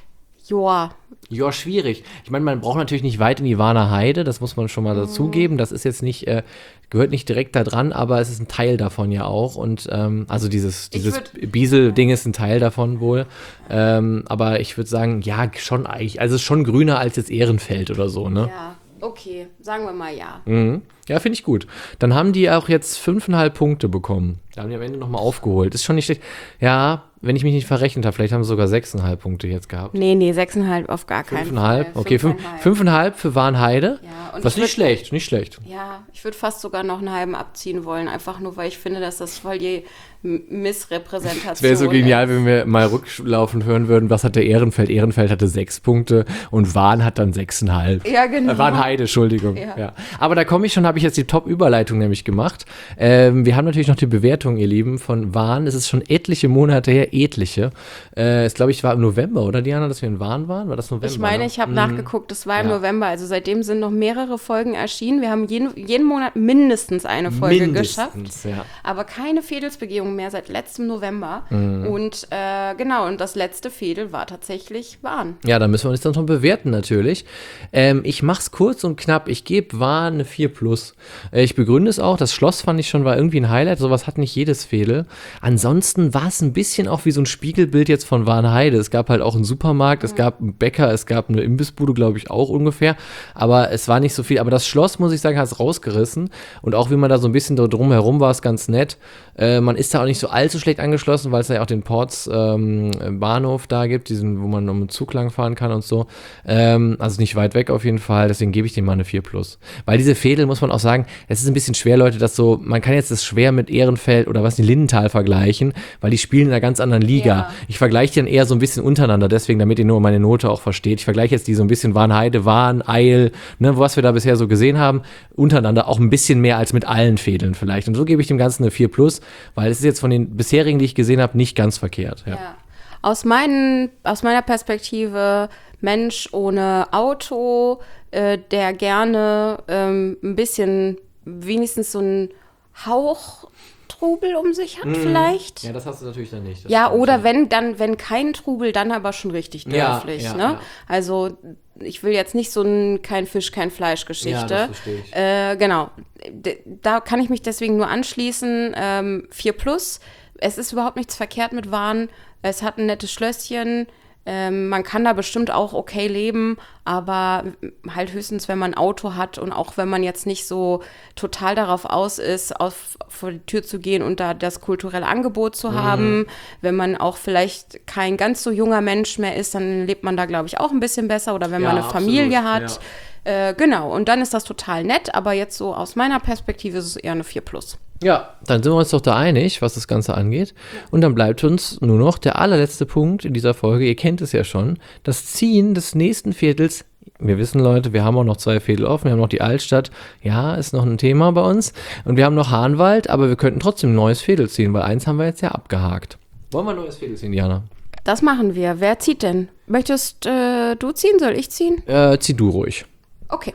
Joa. Ja, schwierig. Ich meine, man braucht natürlich nicht weit in die Warner Heide, das muss man schon mal dazugeben. Das ist jetzt nicht, äh, gehört nicht direkt da dran, aber es ist ein Teil davon ja auch. Und ähm, also dieses, dieses Biesel-Ding ist ein Teil davon wohl. Ähm, aber ich würde sagen, ja, schon eigentlich. Also es ist schon grüner als jetzt Ehrenfeld oder so, ne? Ja, okay. Sagen wir mal ja. Mhm. Ja, finde ich gut. Dann haben die auch jetzt fünfeinhalb Punkte bekommen. Da haben die am Ende nochmal aufgeholt. Ist schon nicht schlecht. Ja, wenn ich mich nicht verrechnet habe, vielleicht haben sie sogar sechseinhalb Punkte jetzt gehabt. Nee, nee, sechseinhalb auf gar keinen fünfeinhalb? Fall. Okay, fünfeinhalb. fünfeinhalb für Warnheide. Ja, und was nicht würd, schlecht, nicht schlecht. Ja, ich würde fast sogar noch einen halben abziehen wollen, einfach nur, weil ich finde, dass das voll die Missrepräsentation ist. Es wäre so genial, ist. wenn wir mal rücklaufend hören würden, was hat der Ehrenfeld? Ehrenfeld hatte sechs Punkte und Wahn hat dann sechseinhalb. Ja, genau. Äh, Warnheide, Entschuldigung. Ja. Ja. Aber da komme ich schon, habe ich jetzt die Top-Überleitung nämlich gemacht. Ähm, wir haben natürlich noch die Bewertung, ihr Lieben, von Wahn. Es ist schon etliche Monate her, etliche. Äh, es glaube ich war im November, oder Diana, dass wir in Wahn waren? War das November? Ich meine, ne? ich habe mhm. nachgeguckt, es war im ja. November. Also seitdem sind noch mehrere Folgen erschienen. Wir haben jeden, jeden Monat mindestens eine Folge mindestens, geschafft. Ja. Aber keine Fädelsbegehung mehr seit letztem November. Mhm. Und äh, genau, und das letzte Fädel war tatsächlich Wahn. Ja, da müssen wir uns dann schon bewerten natürlich. Ähm, ich mach's kurz und knapp. Ich gebe Wahn eine vier plus. Äh, ich begründe es auch. Das Schloss fand ich schon, war irgendwie ein Highlight. Sowas hat nicht jedes Fädel. Ansonsten war es ein bisschen auch wie so ein Spiegelbild jetzt von Warnheide. Es gab halt auch einen Supermarkt, mhm. es gab einen Bäcker, es gab eine Imbissbude, glaube ich, auch ungefähr. Aber es war nicht so viel. Aber das Schloss, muss ich sagen, hat es rausgerissen. Und auch wie man da so ein bisschen drumherum war, es ganz nett. Äh, man ist da auch nicht so allzu schlecht angeschlossen, weil es ja auch den Ports ähm, Bahnhof da gibt, diesen, wo man um den Zug lang fahren kann und so. Ähm, also nicht weit weg auf jeden Fall, deswegen gebe ich dem mal eine vier plus. Weil diese Fädel, muss man auch sagen, es ist ein bisschen schwer, Leute, dass so, man kann jetzt das schwer mit Ehrenfeld oder was, die Lindenthal vergleichen, weil die spielen in einer ganz anderen Liga. Ja. Ich vergleiche die dann eher so ein bisschen untereinander, deswegen, damit ihr nur meine Note auch versteht. Ich vergleiche jetzt die so ein bisschen Warnheide, Wahn, Eil, ne, was wir da bisher so gesehen haben, untereinander auch ein bisschen mehr als mit allen Fädeln vielleicht. Und so gebe ich dem Ganzen eine vier plus, weil es ist jetzt von den bisherigen, die ich gesehen habe, nicht ganz verkehrt. Ja. Ja. Aus, meinen, aus meiner Perspektive, Mensch ohne Auto, äh, der gerne ähm, ein bisschen wenigstens so einen Hauch Trubel um sich hat vielleicht. Ja, das hast du natürlich dann nicht. Das Ja, stimmt oder schon. wenn dann, wenn kein Trubel, dann aber schon richtig Ja, dörflich. ja, ne? ja. Also ich will jetzt nicht so ein kein Fisch, kein Fleisch Geschichte. Ja, das verstehe ich. Äh, genau. D- Da kann ich mich deswegen nur anschließen. Ähm, vier plus. Es ist überhaupt nichts verkehrt mit Wahn. Es hat ein nettes Schlösschen. Ähm, man kann da bestimmt auch okay leben, aber halt höchstens, wenn man ein Auto hat und auch wenn man jetzt nicht so total darauf aus ist, auf, vor die Tür zu gehen und da das kulturelle Angebot zu haben. Wenn man auch vielleicht kein ganz so junger Mensch mehr ist, dann lebt man da, glaube ich, auch ein bisschen besser. Oder wenn Ja, man eine Familie absolut, hat. Äh, genau, und dann ist das total nett, aber jetzt so aus meiner Perspektive ist es eher eine vier plus. Ja, dann sind wir uns doch da einig, was das Ganze angeht. Und dann bleibt uns nur noch der allerletzte Punkt in dieser Folge. Ihr kennt es ja schon. Das Ziehen des nächsten Viertels. Wir wissen, Leute, wir haben auch noch zwei Viertel offen. Wir haben noch die Altstadt. Ja, ist noch ein Thema bei uns. Und wir haben noch Hahnwald, aber wir könnten trotzdem ein neues Viertel ziehen, weil eins haben wir jetzt ja abgehakt. Wollen wir ein neues Viertel ziehen, Diana? Das machen wir. Wer zieht denn? Möchtest äh, du ziehen? Soll ich ziehen? Äh, zieh du ruhig. Okay.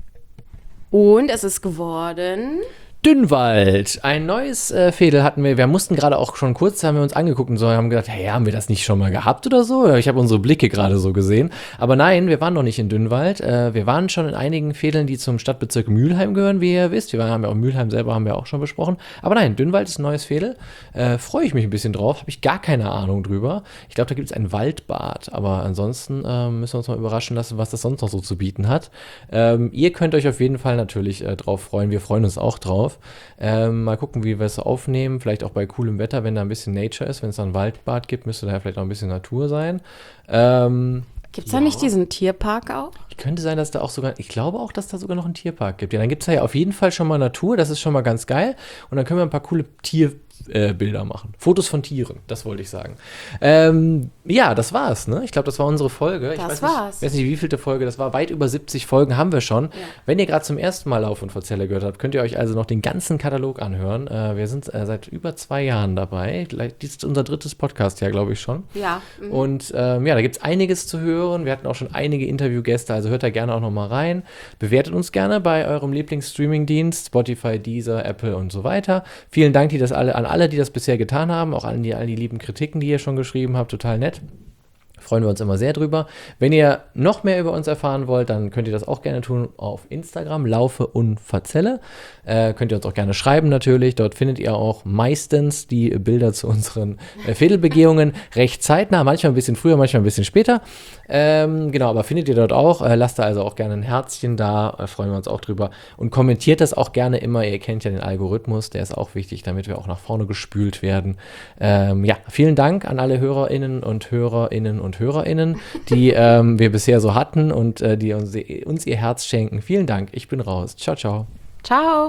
Und es ist geworden. Dünnwald. Ein neues äh, Fädel hatten wir. Wir mussten gerade auch schon kurz, haben wir uns angeguckt und so, haben gedacht, hey, haben wir das nicht schon mal gehabt oder so? Ich habe unsere Blicke gerade so gesehen. Aber nein, wir waren noch nicht in Dünnwald. Äh, wir waren schon in einigen Fädeln, die zum Stadtbezirk Mülheim gehören, wie ihr wisst. Wir waren, haben ja auch Mülheim selber, haben wir auch schon besprochen. Aber nein, Dünnwald ist ein neues Fädel. Äh, Freue ich mich ein bisschen drauf. Habe ich gar keine Ahnung drüber. Ich glaube, da gibt es ein Waldbad. Aber ansonsten äh, müssen wir uns mal überraschen lassen, was das sonst noch so zu bieten hat. Ähm, ihr könnt euch auf jeden Fall natürlich äh, drauf freuen. Wir freuen uns auch drauf. Ähm, mal gucken, wie wir es aufnehmen. Vielleicht auch bei coolem Wetter, wenn da ein bisschen Nature ist. Wenn es da ein Waldbad gibt, müsste da vielleicht auch ein bisschen Natur sein. Ähm, Gibt es da nicht diesen Tierpark auch? könnte sein, dass da auch sogar, ich glaube auch, dass da sogar noch einen Tierpark gibt. Ja, dann gibt es da ja auf jeden Fall schon mal Natur. Das ist schon mal ganz geil. Und dann können wir ein paar coole Tier äh, Bilder machen. Fotos von Tieren, das wollte ich sagen. Ähm, ja, das war's, ne? Ich glaube, das war unsere Folge. Ich Das weiß war's. Nicht, weiß nicht, wie vielte Folge das war. Weit über siebzig Folgen haben wir schon. Wenn ihr gerade zum ersten Mal Lauf und Verzelle gehört habt, könnt ihr euch also noch den ganzen Katalog anhören. Äh, wir sind äh, seit über zwei Jahren dabei. Dies ist unser drittes Podcast, ja, glaube ich schon. Ja. Mhm. Und ähm, ja, da gibt es einiges zu hören. Wir hatten auch schon einige Interviewgäste, also hört da gerne auch noch mal rein. Bewertet uns gerne bei eurem Lieblingsstreaming-Dienst, Spotify, Deezer, Apple und so weiter. Vielen Dank die das alle, an alle, die das bisher getan haben, auch an die, all die lieben Kritiken, die ihr schon geschrieben habt. Total nett. Freuen wir uns immer sehr drüber. Wenn ihr noch mehr über uns erfahren wollt, dann könnt ihr das auch gerne tun auf Instagram, Laufe und Verzelle. Äh, könnt ihr uns auch gerne schreiben natürlich. Dort findet ihr auch meistens die Bilder zu unseren äh, Fädelbegehungen recht zeitnah. Manchmal ein bisschen früher, manchmal ein bisschen später. Ähm, genau, aber findet ihr dort auch. Äh, lasst da also auch gerne ein Herzchen da. Äh, freuen wir uns auch drüber. Und kommentiert das auch gerne immer. Ihr kennt ja den Algorithmus. Der ist auch wichtig, damit wir auch nach vorne gespült werden. Ähm, ja, vielen Dank an alle HörerInnen und HörerInnen und HörerInnen, die ähm, wir bisher so hatten und äh, die uns, uns ihr Herz schenken. Vielen Dank. Ich bin raus. Ciao, ciao. Ciao.